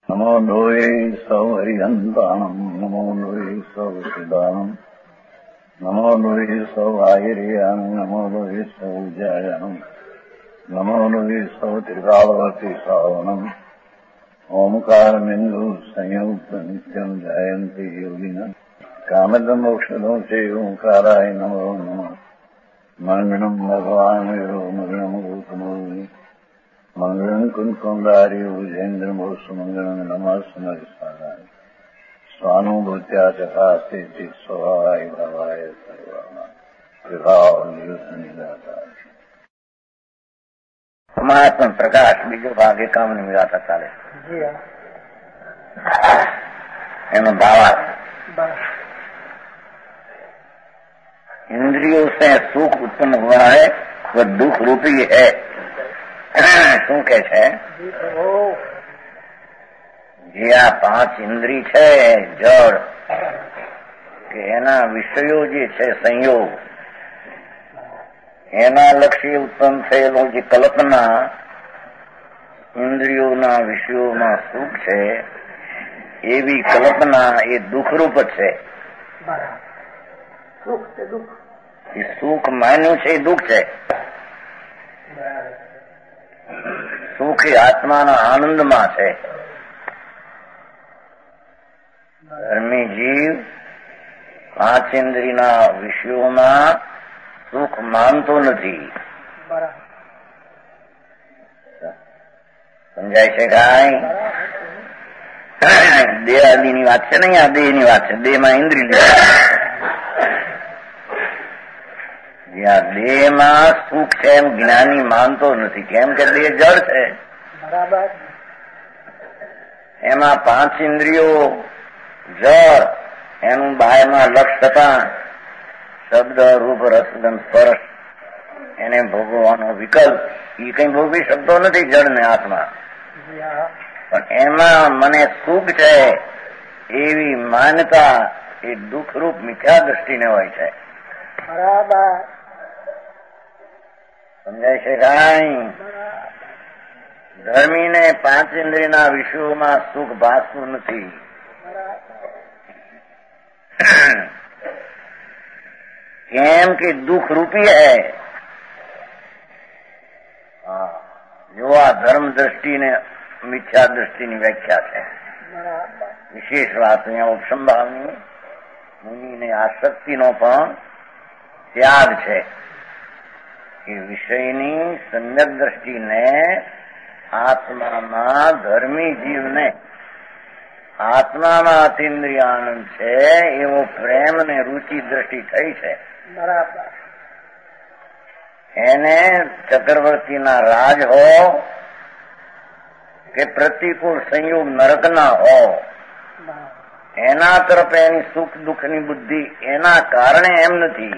નમો લોહે સૌ હરિહંતાણમ નમો લોહે સૌ સિદાનમ નમો લોહે સૌ આયર્યામ નમો લોહે સૌ જયમ નમો લોહે સૌ ત્રિકાળવતી સાવનમ ઓમકાર બિંદુ સંયુક્ત નિત્યમ જયંતિ યોગિન કામદ મોક્ષદો છે ઓંકારાય નમો નમઃ મંગળમ ભગવાન મંગળમ ગૌતમો મંગળમ કુંકુંડારી ઉજેન્દ્ર મોક્ષ મંગળમ નમઃ સ્વાનુભૂત્યા ચકાસ્તે ચિત સ્વભાવાય ભાવાય સર્વમાં વિભાવ નિદાતા સમાત્મ પ્રકાશ બીજો ભાગ એકાવન વિરાતા ચાલે એનો भावार्थ इंद्रियों से सुख उत्पन्न हुआ है वह दुख रूपी है। શું કે છે? જે આ 5 ઇન્દ્રિય છે જળ કે એના વિષયો જે છે સંયોગ એના લક્ષી ઉત્પન્ન થયેલો જે કલ્પના ઇન્દ્રિયોના વિષયોમાં સુખ છે એવી કલ્પના એ દુઃખરૂપ છે. એ સુખ માન્યું છે એ દુઃખ છે. સુખ એ આત્માના આનંદમાં છે. ધર્મી જીવ 5 ઇન્દ્રિયના વિષયોમાં સુખ માનતો નથી. સમજાય છે કાંઈ? દેહ આદિની વાત છે ને, આ દેહની વાત છે. દેહમાં ઇન્દ્રિય આ દેહમાં સુખ છે એમ જ્ઞાની માનતો નથી. કેમ કે દેહ જળ છે. એમાં 5 ઇન્દ્રિયો જળ, એનું બાયમાં લક્ષ થતા શબ્દ રૂપ રસ ગંધ સ્પર્શ એને ભોગવવાનો વિકલ્પ એ કઈ ભોગવી શકતો નથી જળ ને આત્મા. પણ એમાં મને સુખ છે એવી માન્યતા એ દુઃખરૂપ મિથ્યા દ્રષ્ટિને હોય છે. બરાબર સમજાય છે કાંઈ? ધર્મીને 5 ઇન્દ્રિયના વિષયોમાં સુખ ભાસતું નથી. કેમ કે દુઃખ રૂપી હૈ. જો આ ધર્મ દ્રષ્ટિને મિથ્યા દ્રષ્ટિની વ્યાખ્યા છે. વિશેષ વાત અહીંયા ઉપસંભાવની મુનિને આસક્તિનો પણ ત્યાગ છે. એ વિષયની સમ્યક દ્રષ્ટિને આત્મામાં ધર્મી જીવને આત્મામાં અતિન્દ્રિય આનંદ છે એવો પ્રેમ ને રુચિ દ્રષ્ટિ થઈ છે. બરાબર. એને ચક્રવર્તીના રાજ હો કે પ્રતિકૂળ સંયોગ નરકના હો એના તરફ એની સુખ દુઃખની બુદ્ધિ એના કારણે એમ નથી.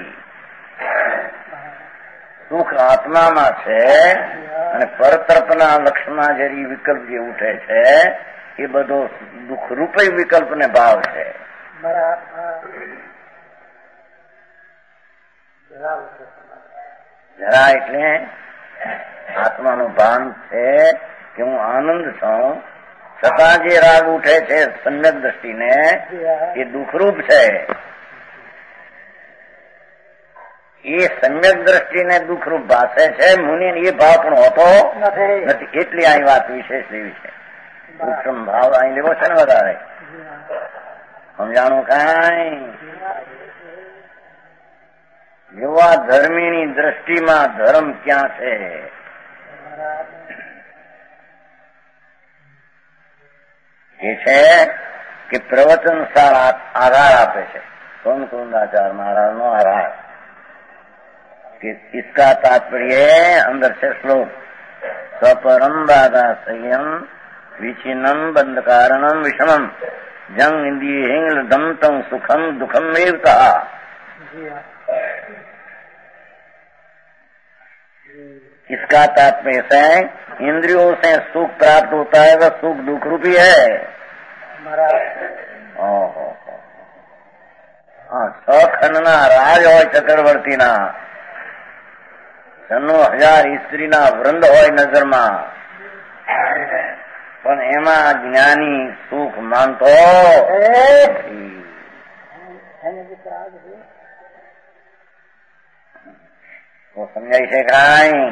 સુખ આત્મામાં છે અને પરતરફના લક્ષમાં જરી વિકલ્પ જે ઉઠે છે એ બધો દુઃખરૂપે વિકલ્પને ભાવ છે. જરા એટલે આત્માનું ભાન છે કે હું આનંદ છું, છતાં જે રાગ ઉઠે છે સમ્યક દ્રષ્ટિને એ દુઃખરૂપ છે. એ સમ્યક દ્રષ્ટિને દુઃખરૂપ ભાષે છે. મુનિ એ ભાવ પણ હોતો નથી. એટલી આ વાત વિશેષ એવી છે. સૂક્ષ્મ ભાવ અહીં લેવો છે ને વધારે. સમજાણું કાંઈ? યુવા ધર્મીની દ્રષ્ટિમાં ધર્મ ક્યાં છે? એ છે કે પ્રવચન સાર આધાર આપે છે. સોમકુંદાચાર્ય મહારાજનો આધાર कि इसका तात्पर्य अंदर से श्लोक स्वपरम बाधा संयम विचिन्नम बंध कारणम विषमम जंग इंद्रिय हिंगल दम तम सुखम दुखम मेवता. इसका तात्पर्य से इंद्रियों से सुख प्राप्त होता है वह सुख दुख रूपी है. सखंडना राज हो चक्रवर्ती ना 90,000 સ્ત્રીના વૃંદ હોય નજરમાં પણ એમાં જ્ઞાની સુખ માનતો સમજાય છે કાંઈ?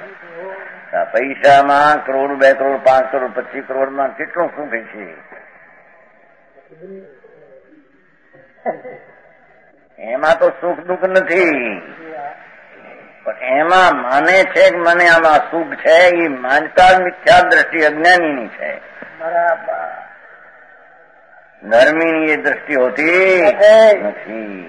પૈસામાં કરોડ, 2 કરોડ, 5 કરોડ, 25 કરોડમાં કેટલું સુખ છે? એમાં તો સુખ દુઃખ નથી, પણ એમાં માને છે કે મને આમાં સુખ છે, એ માનતા મિથ્યા દ્રષ્ટિ અજ્ઞાનીની છે. ધર્મીની એ દ્રષ્ટિ હોતી નથી.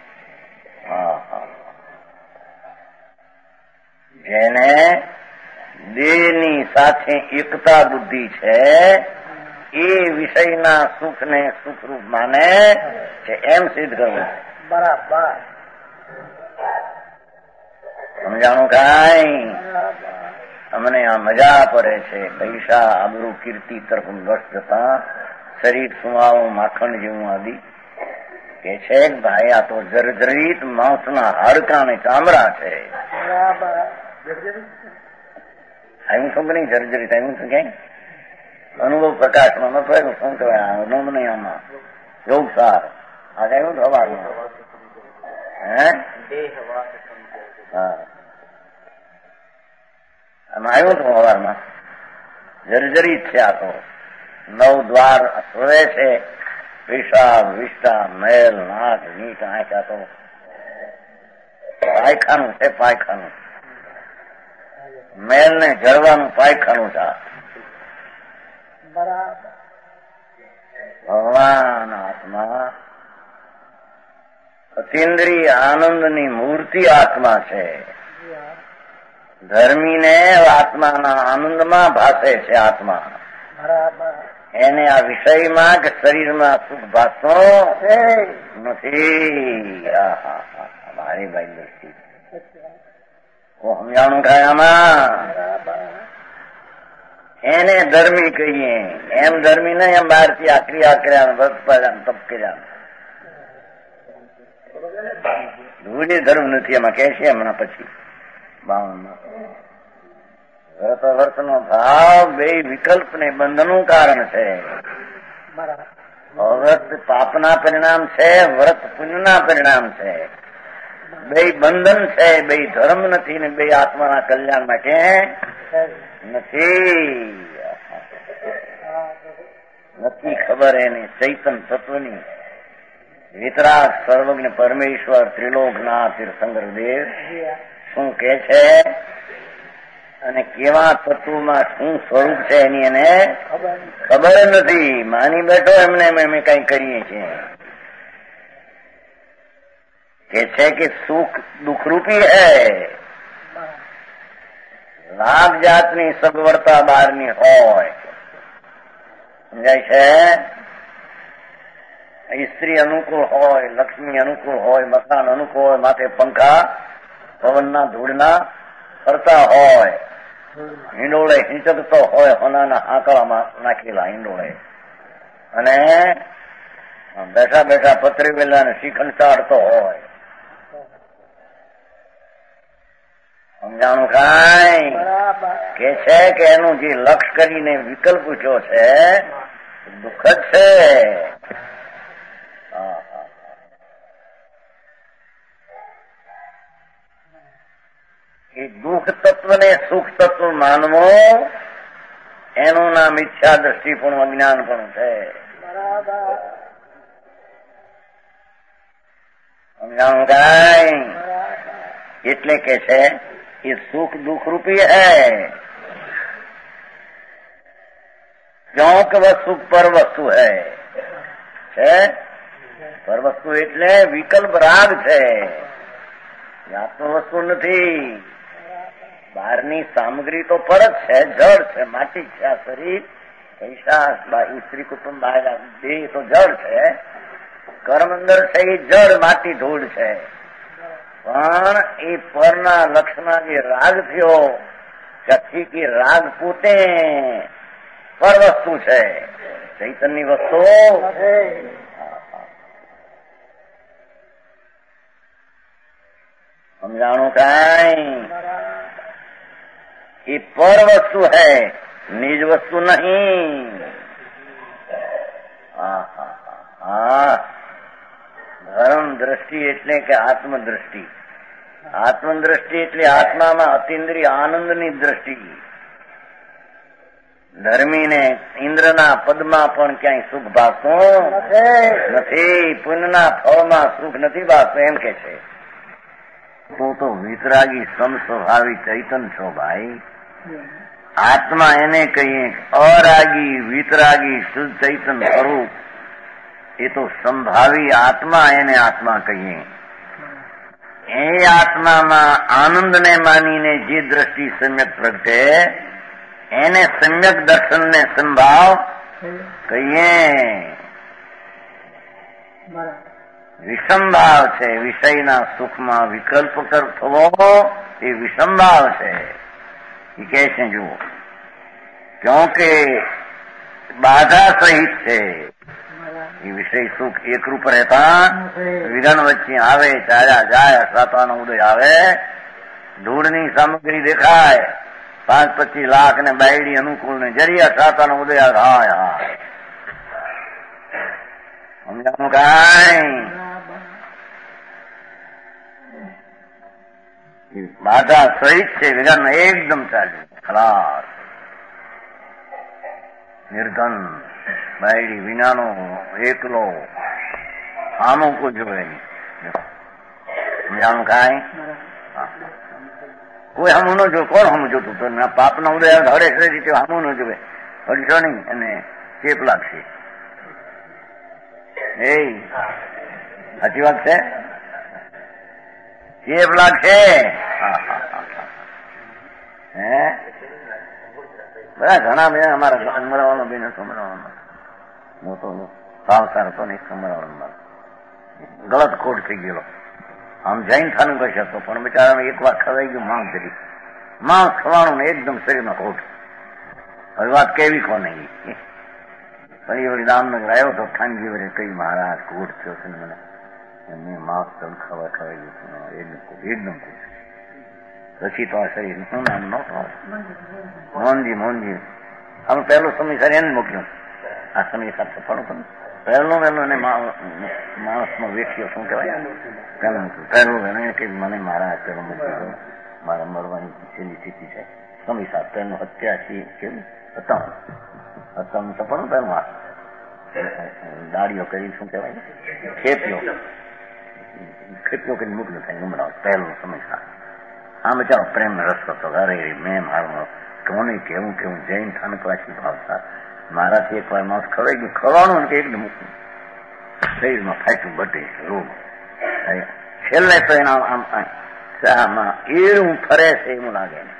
જેને દેહની સાથે એકતા બુદ્ધિ છે એ વિષયના સુખને સુખરૂપ માને છે, એમ સિદ્ધ કરવું. બરાબર સમજાણું કાંઈ? અમને આ મજા પડે છે. પૈસા, આબરૂ, કીર્તિ તરફ વશ જતા શરીર સુવાવું માખણ જેવું આદિ કે છે. ભાઈ આ તો જર્જરિત માંસના હાડકા ને ચામડા છે. આવ્યું શું કે નહીં? જર્જરિત આવ્યું શું ક્યાંય? અનુભવ પ્રકાશમાં નતો આવ્યું. શું કહેવાય નોંધ નહીં આમાં? યોગસાર આજે આવ્યું ને સવારમાં? હા, આમાં આવ્યું હતું સવારમાં. જર્જરિત છે આ તો. 9 દ્વાર શોધે છે. પેશાબ, વિષ્ટા, મેલ, નાક, નીટ, આંખ. આ તો પાયખાનું છે. પાયખાનું મેલ ને જળવાનું પાયખાનું છે. ભગવાન આત્મા અતિન્દ્રિય આનંદની મૂર્તિ આત્મા છે. ધર્મીને આત્માના આનંદમાં ભાસે છે. આત્મા એને આ વિષયમાં કે શરીરમાં સુખ ભાસતો નથી. મારી ભાઈ દ્રષ્ટિ સમજાણું ખાયામાં એને ધર્મી કહીએ. એમ ધર્મી નહીં, એમ બહારથી આકરી આકર્યા વ્રત પાડ્યા તપ કર્યા. ધૂળે ધર્મ નથી એમાં કે છે. હમણાં પછી 52 વ્રત વર્તનો ભાવ બે વિકલ્પ ને બંધનનું કારણ છે. વ્રત પાપના પરિણામ છે, વ્રત પુણ્યના પરિણામ છે. બે બંધન છે, બે ધર્મ નથી ને બે આત્માના કલ્યાણ માટે નથી. નથી ખબર એને ચૈતન તત્વની. વિતરાગ સર્વજ્ઞ પરમેશ્વર ત્રિલોકનાથ તીર્થંકર દેવ શું કે છે અને કેવા તત્વમાં શું સ્વરૂપ છે એની એને ખબર નથી. માની બેઠો એમને અમે કઈ કરીએ છીએ. કે છે કે સુખ દુઃખરૂપી હૈ. લાખ જાતની સગવડતા બહારની હોય. સમજાય છે? સ્ત્રી અનુકૂળ હોય, લક્ષ્મી અનુકૂળ હોય, મકાન અનુકૂળ હોય, માથે પંખા પવનના ધૂળના ફરતા હોય, હિંડોળે હિંચકતો હોય, હોનાના આંકડામાં નાખેલા હિંડોળે, અને બેઠા બેઠા પતરી વેલાને શીખંડ ચાડતો હોય. સમજાણું કાંઈ? કે છે કે એનું જે લક્ષ કરીને વિકલ્પ પૂછ્યો છે દુઃખ જ છે. એ દુઃખ તત્વને સુખ તત્વ માનવો એનું નામ મિથ્યા દ્રષ્ટિ પણ અજ્ઞાન પણ છે. સમજાણું કાંઈ? એટલે કે છે એ સુખ દુઃખ રૂપી है, क्योंक वस्तु पर वस्तु है. પર વસ્તુ એટલે વિકલ્પ રાગ છે, આત્મ વસ્તુ નથી. બહારની સામગ્રી તો પર જ છે, જળ છે, માટી છે. આ શરીર, પૈસા, સ્ત્રી, કુટુંબ, દેહ તો જળ છે. કર્મ અંદર છે એ જળ, માટી, ધૂળ છે. પણ એ પરના લક્ષના જે રાગ થયો ત્યાંથી કે રાગ પોતે પર વસ્તુ છે, ચૈતનની વસ્તુ. સમજાણું કાંઈ? એ પર વસ્તુ है, નિજ વસ્તુ નહીં. ધર્મ દ્રષ્ટિ એટલે કે આત્મદ્રષ્ટિ. આત્મદ્રષ્ટિ એટલે આત્મામાં અતિન્દ્રિય આનંદની દ્રષ્ટિ. ધર્મીને ઇન્દ્રના પદમાં પણ ક્યાંય સુખ ભાગતું નથી, પુણ્યના ફળમાં સુખ નથી ભાગતું એમ કે છે. તું તો વિતરાગી સમસ્વભાવી ચૈતન છો ભાઈ. આત્મા એને કહીએ અરાગી વિતરાગી શુદ્ધ ચૈતન સ્વરૂપ, એ તો સંભાવી આત્મા એને આત્મા કહીએ. એ આત્મામાં આનંદને માનીને જે દ્રષ્ટિ સમ્યક પ્રગટે એને સમ્યક દર્શનને સંભાવ કહીએ. વિષમભાવ છે, વિષયના સુખમાં વિકલ્પ થવો એ વિષમભાવ છે. એ કહે છે જુઓ, ક્યોંકિ બાધા સહિત છે. એ વિષય સુખ એકરૂપ રહેતા વિઘન વચ્ચે આવે, ચાલ્યા જાય, અસાતાનો ઉદય આવે, ધૂળની સામગ્રી દેખાય, 5-25 લાખ ને બાયડી અનુકૂળ ને જરી અસાતાનો ઉદય આવે. હાય હાય, સમજાનું કાંઈ? બાધા સહિત છે, વિઘન એકદમ ચાલ્યું, ખલાસ, નિર્ધન, બાયડી વિનાનો, એકલો, આનું કોઈ જોવે નહીં. સમજાનું કાંઈ? કોઈ હમું ન જો. કોણ હમું જોતું? તો પાપનો ઉદય હડે રીતે હમું ન જોવે, હડશો નહીં અને ચેપ લાગશે. એ સાચી વાત છે, ચેપ લાગશે. હે બધા ઘણા બેન અમારા સમરાવાનો બેન સમરાવાનો મોટો ભાવસાર હતો ને, સમરાવાનો ગલત ખોટ થઈ ગયેલો. આમ જૈન ખાનું કહી શકતો, પણ બિચારાને એક વાર ખવાઈ ગયું માંસ જરી. માંસ ખવાનું ને એકદમ શરીરમાં ખોટ. હવે વાત કેવી કોને? ફરી વળી દામનગર આવ્યો તો ખાનગી વડે કઈ મહારાજ ખોટ થયો છે મને, એમને માંસ તલ ખવાઈ ગયું એકદમ ખોટ. પછી તો આ શરીર શું નામ ન મોહનજી અમે પહેલો સમય સર એને મોકલ્યો. આ સમય સાથે ફળો તમે પહેલું એને માણસમાં વેઠ્યો, શું કહેવાય પહેલું એને કે મને મારા પહેલો મોકલ્યો, મારા મરવાની છેલ્લી સ્થિતિ છે. સમય સાથ પહેલું 87 કેવું હતા સપનું પહેલું દાડીઓ કરી, શું કહેવાય ખેપ્યો કરી મોકલ્યો થાય ઉમરાવ પહેલું સમય સાથ. આ બચારો પ્રેમ રસ હતો. અરે મેં મારું કોને કેવું જૈન થાનક વાંચી ભાવતા મારાથી એક વાર માણસ ખવાઈ ગયું, ખવાનું કે એકદમ શરીરમાં ફાટ્યું બટે રોગ. છેલ્લે તો એના ચામાં એવું ફરે છે એવું લાગે ને,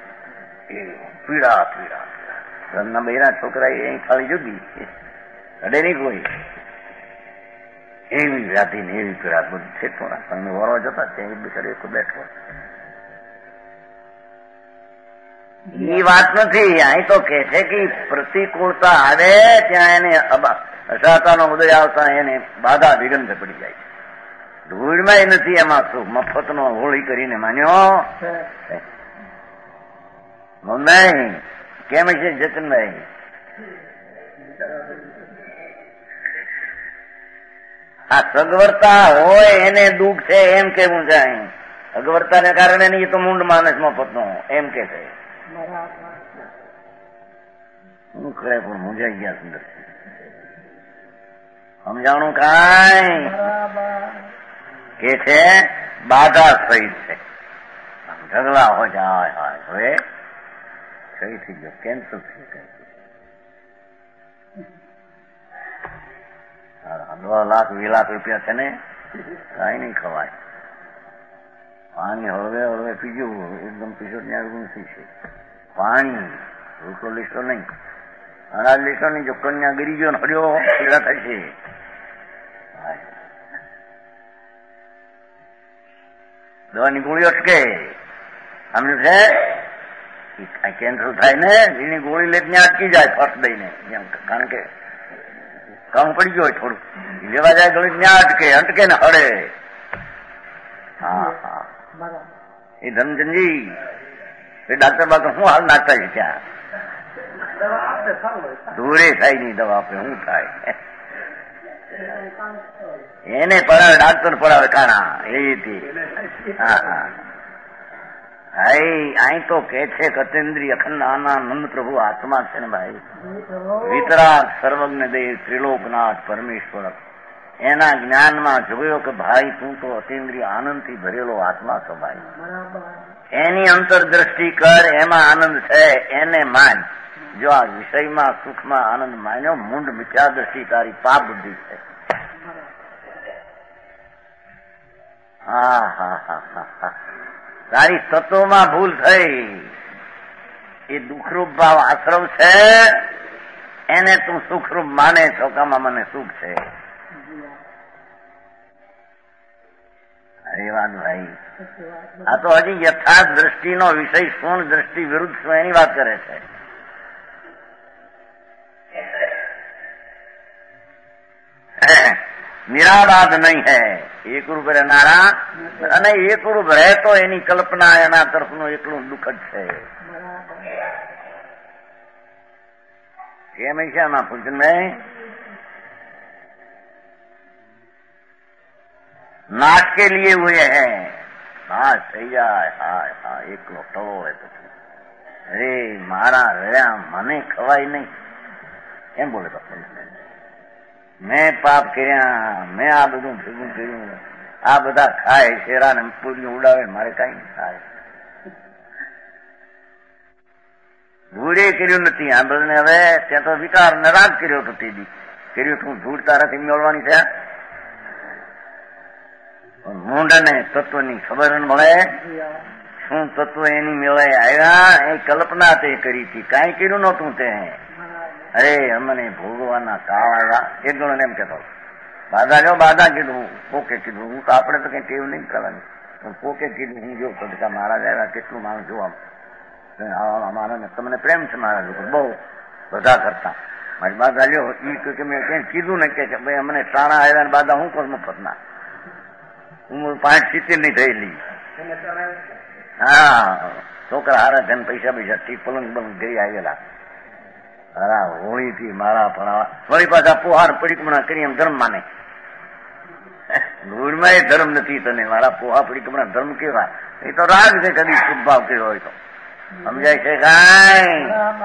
પીડા ઘરના બૈરા છોકરા એ ખાલી જુદી અડે નહીં કોઈ, એવી વ્યાધિ ને એવી પીડા બધું છે. થોડા વરો જતા ત્યાં બિચારો એક બેઠો. એ વાત નથી, અહીં તો કે છે કે પ્રતિકૂળતા આવે ત્યાં એને અસાતાનો ઉદય આવતા એને બાધા વિઘન પડી જાય છે. ધૂળમાં નથી એમાં શું મફતનો હોળી કરીને માન્યો નહીં. કેમ છે જતનભાઈ? આ સગવડતા હોય એને દુઃખ છે એમ કેવું છે. અહીં અગવડતાને કારણે નહીં, તો મૂંડ માનસ મફતનો એમ કે છે. શું કરે પણ મૂંઝાઈ ગયા સુંદર. સમજાણું કાંઈ? કે છે બાધા સહિત છે. ઝઘડા હો જાય હવે સહી થઈ ગયો, કેન્સલ થઈ ગયો. 10 લાખ 20 લાખ રૂપિયા છે ને, કઈ નહીં ખવાય. પાણી હળવે પીજું, એકદમ પીજો ત્યાં નથી છે પાણી. રૂટો લીસો નહીં, અનાજ લીસો નહીં. જો કન્યા ગરી ગયો ને હડ્યો પીડા થશે. દવાની ગોળી અટકે, સમજ્યું છે? કેન્સલ થાય ને, એની ગોળી લે ત્યાં અટકી જાય ફર્સ્ટ દઈને, કારણ કે કામ પડી ગયો હોય થોડું, લેવા જાય ગોળી ત્યાં અટકે ને હળે. હા એ ધનચંદજી એ ડાક્ટર બાદ શું હાલ નાખતા છે ત્યાં? દૂરે થાય ની દવા આપે શું થાય? એને પડાવે ડાક્ટર પડાવે કાણા એથી. હા હા અહીં તો કે છે કે અતેન્દ્રિય અખંડ આનંદ પ્રભુ આત્મા છે ને ભાઈ. વિતરાગ સર્વજ્ઞ દેવ ત્રિલોકનાથ પરમેશ્વર એના જ્ઞાનમાં જોયો કે ભાઈ તું તો અતેન્દ્રિય આનંદથી ભરેલો આત્મા છો ભાઈ. એની અંતરદ્રષ્ટિ કર, એમાં આનંદ છે એને માન. જો આ વિષયમાં સુખમાં આનંદ માન્યો, મૂંડ મિથ્યા દ્રષ્ટિ તારી પાપ બુદ્ધિ છે. હા હા હા હા હા તારી તત્વમાં ભૂલ થઈ. એ દુઃખરૂપ ભાવ આશ્રવ છે, એને તું સુખરૂપ માને છો કે મને સુખ છે. અરે વાત ભાઈ, આ તો હજી યથાર્થ દ્રષ્ટિનો વિષય શું, દ્રષ્ટિ વિરુદ્ધ શું એની વાત કરે છે. નિરાબાદ નહીં હૈ, એક રૂપ રહેનારા, અને એક રૂપ રહેતો એની કલ્પના એના તરફનું એટલું દુઃખ જ છે. કેમ છે આમાં પૂછને? नाश के लिए हुए हैं, नाश થઈ જાય. હા હા એકલો ટળો હોય પછી અરે મારા રહ્યા મને ખવાય નહીં એમ બોલે. મેં પાપ કર્યા, મેં આ બધું ભેગું કર્યું, આ બધા ખાય શેરા ને પૂરી ઉડાવે, મારે કઈ નહીં થાય. ધૂળે કર્યું નથી આ બધાને. હવે ત્યાં તો વિકાર નરાજ કર્યો હતો તે દી કર્યું તું ધૂળ તારાથી મેળવાની છે. મૂંઢને તત્વની ખબર મળે, શું તત્વ એની મેળાએ આવ્યા એ કલ્પના તે કરી હતી, કાંઈ કર્યું નહોતું તે. અરે અમને ભોગવાના કાળ આવ્યા. એક જણો એમ કેતો બાધા જો બાધા કીધું, કોકે કીધું. હું તો આપણે તો કઈ ટેવ નહીં કરવાની, પણ કોકે કીધું હું જો બધા મહારાજ આવ્યા, કેટલું માણસ જોવા મારા તમને પ્રેમ છે મારા લોકો બહુ બધા કરતા. મારી બાધા લ્યો એ કે મેં કઈ કીધું ને કે ભાઈ અમને ટાણા આવ્યા ને બાધા હું કરું મફતના. ઉંમર 65 ની થયેલી. હા છોકરા હારા ધન પૈસા પૈસા થી પલંગ બલંગ ઘરી આવેલા. હારા હોળી થી મારા પણ વળી પાછા પોહાર પરિક્રમણા કરી એમ ધર્મ માને. ધૂળમાં એ ધર્મ નથી તને. મારા પોહા પરિક્રમણા ધર્મ કેવા? એ તો રાગ છે, કદી શુભ ભાવ કર્યો હોય તો સમજાય છે કાંઈ?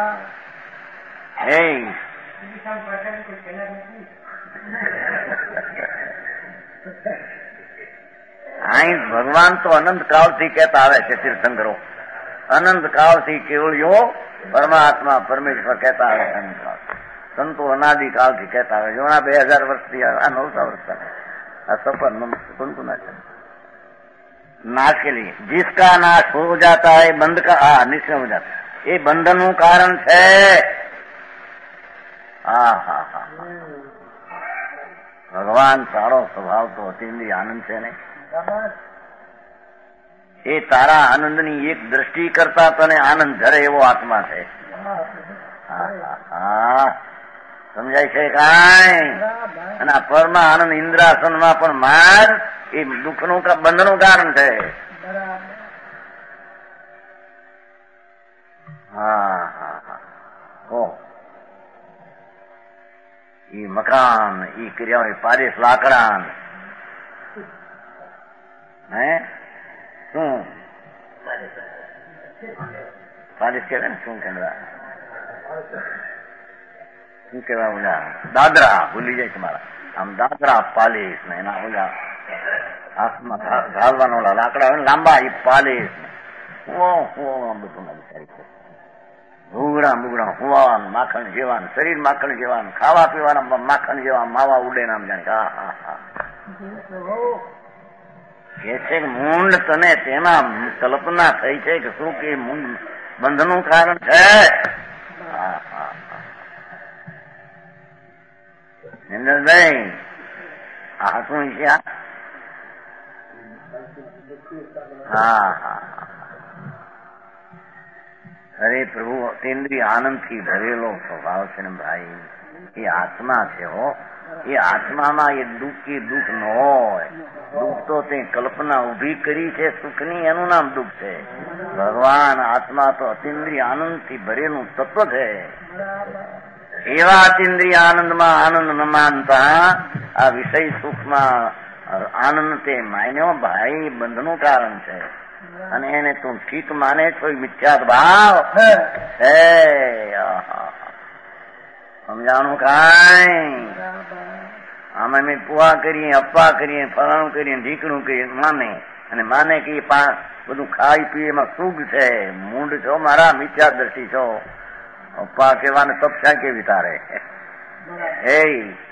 અહીં ભગવાન તો અનંત કાળથી કહેતા આવે છે. તીર્થંકરો અનંત કાળથી કેવળિયો પરમાત્મા પરમેશ્વર કહેતા આવે છે. અનંત કાળ સંતો અનાદિ કાળથી કહેતા આવે છે. 2000 વર્ષથી આ 900 વર્ષ આ સફર कुनकुना नाश के लिए जिसका नाश हो जाता है बंध का निश्चय हो जाता है. ये बंधन નું કારણ છે. હા હા હા ભગવાન તારો સ્વભાવ તો અતિન્દ્રિય આનંદ છે ને. એ તારા આનંદની એક દ્રષ્ટિ કરતા તને આનંદ ધરે એવો આત્મા છે. સમજાય છે કાંઈ? અને આ પરમા આનંદ ઇન્દ્રાસનમાં પણ માર એ દુઃખનું બંધનું કારણ છે. હા હા હા ઓ ઈ મકાન ઈ ક્રિયા પારેશ લાકડા હે શું પારેશ કહેવાય ને શું કહેવા શું કેવા ઓલા દાદરા ભૂલી જાય છે મારા. આમ દાદરા પાલીસ ને એના ઓલા હાથમાં ઘાલવાના ઓલા લાકડા હોય ને લાંબા એ પાલીસ બધું વિચારી છે. ભૂગડા મુગડા હુવાન માખણ જેવાન શરીર માખણ જેવાન ખાવા પીવાના માખણ જેવા માવા ઉડે નામ જાણે. હા હા હા કે છે મૂંડ તને તેના કલ્પના થઈ છે કે શું કે મૂંડ બંધનું કારણ છે. હા હા ઇન્દ્રભાઈ આ શું છે? હા હા અરે પ્રભુ અતિન્દ્રિય આનંદ થી ભરેલો સ્વભાવ છે ને ભાઈ. એ આત્મા છે હો. એ આત્મામાં એ દુઃખ ન હોય. દુઃખ તો તે કલ્પના ઉભી કરી છે સુખની, એનું નામ દુઃખ છે. ભગવાન આત્મા તો અતિન્દ્રિય આનંદથી ભરેલું તત્વ છે. એવા અતિન્દ્રિય આનંદમાં આનંદ ન માનતા આ વિષય સુખમાં આનંદ તે માન્યો ભાઈ બંધનું કારણ છે. અને એને તું ઠીક માને છો મિથ્યા ભાવ હે. સમજાણું કાંઈ આમ અમે પુઆ કરીએ, અપ્પા કરીએ, ફલાણું કરીએ, ઢીકણું કરીએ, માને અને માને કે બધું ખાઈ પીએ એમાં સુખ છે. મૂંડ છો મારા, મિથ્યા દ્રષ્ટિ છો. અપ્પા કેવાને તપસ્યા કેવી તારે હે.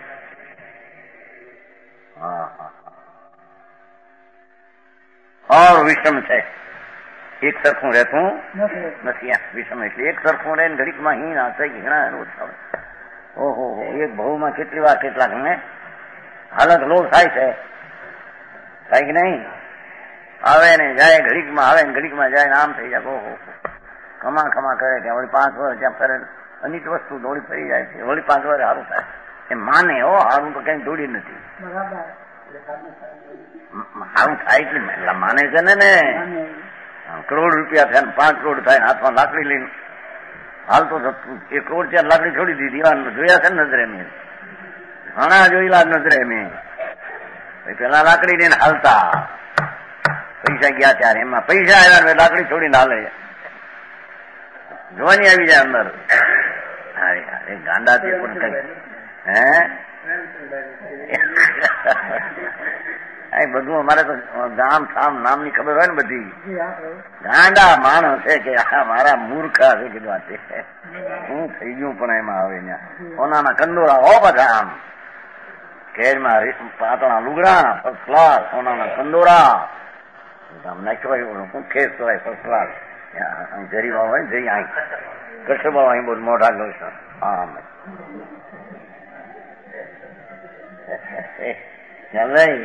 ઓર વિષમ છે, એક સરખું રહેતું નથી. વિષમ એટલે એક સરખું રહે ને ઘડીકમાં હિં ના થાય ઘણા રોજ આવે. ઓહો, એક ભાવમાં કેટલી વાર કેટલાક ને હાલત લોભ થાય છે, થાય કે નહીં? આવે ને જાય, ઘડીકમાં આવે ને ઘડીકમાં જાય ને આમ થઈ જાય. ઓહો, ખમા કરે ત્યાં વળી 5 વર્ષ ત્યાં ફરે અનિત વસ્તુ દોડી ફરી જાય છે. વળી 5 વર્ષ સારું થાય એ માને. સારું તો કઈ દોડી નથી. સારું થાય એટલે માને છે ને. કરોડ રૂપિયા થાય 5 કરોડ થાય, હાથમાં લાકડી લઈને હાલતો 1 કરોડ ત્યાં લાકડી છોડી દીધી. જોયા છે નજરે મેં, ઘણા જોયેલા નજરે મેં. પેલા લાકડી લઈને હાલતા, પૈસા ગયા ત્યારે એમાં પૈસા આવ્યા લાકડી છોડીને હાલે, જોવાની આવી જાય અંદર. અરે ગાંડાથી પણ કઈ હે બધું અમારે તો ગામ ઠામ નામની ખબર હોય ને બધી. ગાંડા માણસ છે કે આ મારા મૂર્ખા છે કીધું આ હું થઈ ગયું. પણ એમાં આવે ત્યાં સોનાના કંદોરા હો બધા, આમ કેરમાં પાતળા લુગડા, ફર્સ્ટ ક્લાસ સોનાના કંદોરા આમ નાખ્યો. હું ખેસ કહેવાય ફર્સ્ટ ક્લાસ. જરી બાબા હોય જરી અહીં કૃષ્ણ બાબા અહીં બહુ મોઢા ગયો છે. હા ભાઈ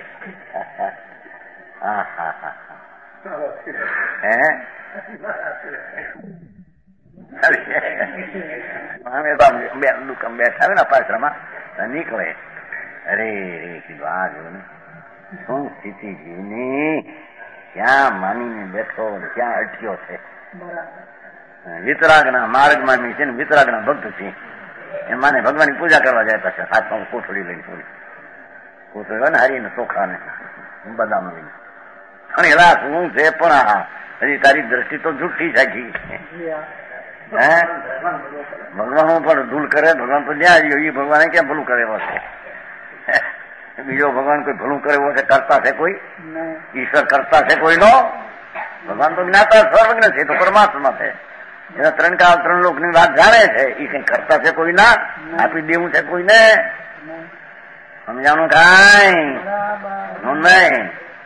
દુકાન બેઠા આવે ને પાછળમાં નીકળે. અરે કીધું આ જો ને શું સ્થિતિ જીવની, ક્યાં માનીને બેઠો ક્યાં અટક્યો છે. વિતરાગના માર્ગમાં છે ને, વિતરાગના ભક્ત છે. એ માને ભગવાનની પૂજા કરવા જાય પાછા હાથમાં કોથળી લઈને, થોડી કોથળી હોય ને હારીને ચોખા ને બદામ લઈને. અને રાત હું છે પણ હજી તારી દ્રષ્ટિ તો જુઠ્ઠી થાકી. હે ભગવાન પણ ભૂલ કરે, ભગવાન તો જ્યાં આવ્યો એ ભગવાને ક્યાં ભૂલું કરેલો છે? બીજો ભગવાન કોઈ ભૂલું કરેવો છે? કરતા છે કોઈ? ઈશ્વર કરતા છે કોઈ નો? ભગવાન તો જ્ઞાતા સર્વજ્ઞ છે, તો પરમાત્મા છે. એના 3 કાળ 3 લોક ની વાત જાણે છે. એ કઈ કરતા છે કોઈ ના? આપી દેવું છે કોઈને? સમજાણું કાંઈ નહીં.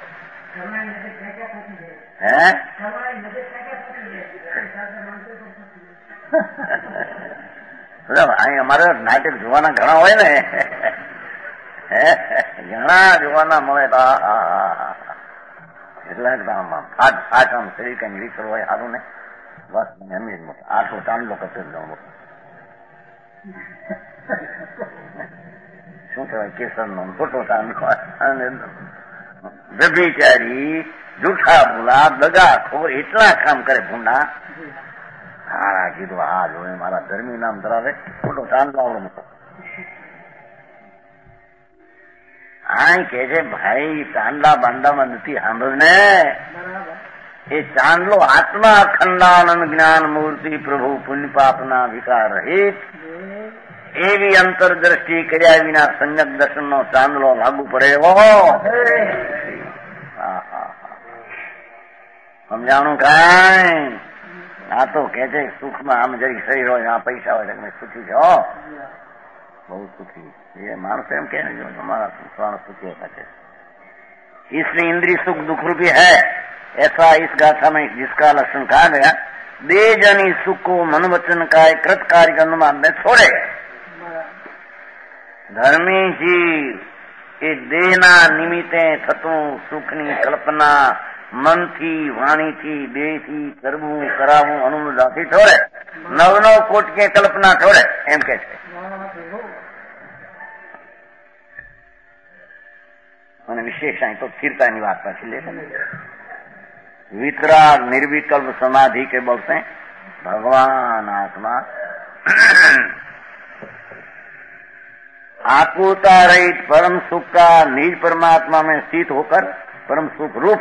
હે અમારે નાટક જોવાના ઘણા હોય ને, ઘણા જોવાના મળે. એટલે આમ શરીર કઈ રીકર હોય સારું ને, બસ એમ જ આટલો ચાંદલો કચર જવું. શું કહેવાય કેસર નો ખોટો ચાંદલો, વ્યભિચારી, જૂઠા બોલા, દગા ખોર, એટલા કામ કરે ભૂંડા. હારા કીધું હા જો મારા ધર્મી નામ ધરાવે, ખોટો ચાંદલો આવડો મૂકો. આ કે છે ભાઈ ચાંદલા બાંડામાં નથી સાંભળ ને. એ ચાંદલો આત્મા અખંડાનંદ જ્ઞાન મૂર્તિ પ્રભુ પુણ્ય પાપના વિકાર રહિત એવી અંતરદ્રષ્ટિ કર્યા વિના સંયત દર્શન નો ચાંદલો લાગુ પડે એવો. સમજાણું કાંઈ? આ તો કે છે સુખમાં આમ જરી શરીર હોય, આ પૈસા હોય તમે સુખી છો, બહુ સુખી. ये मानस एम कहने जो हमारा प्राण सुखी होता है, इसलिए इंद्रिय सुख दुख रूपी है. ऐसा इस गाथा में जिसका लक्षण कहा गया, देजनी सुख को मन वचन का कृत कार्य अनुमान में छोड़े. धर्मी जीव એ દેહના નિમિત્તે થતું સુખની કલ્પના મનથી, વાણીથી, દેહથી કરવું, કરાવવું, અનુમોદાથી છોડે. 9 કોટ કે કલ્પના છોડે એમ કે છે. અને વિશેષ અહીં તો સ્થિરતાની વાત પાછી લે છે ને. वितराग निर्विकल्प समाधि के बल से भगवान आत्मा आकुलता रहित परम सुख का निज परमात्मा में स्थित होकर परम सुख रूप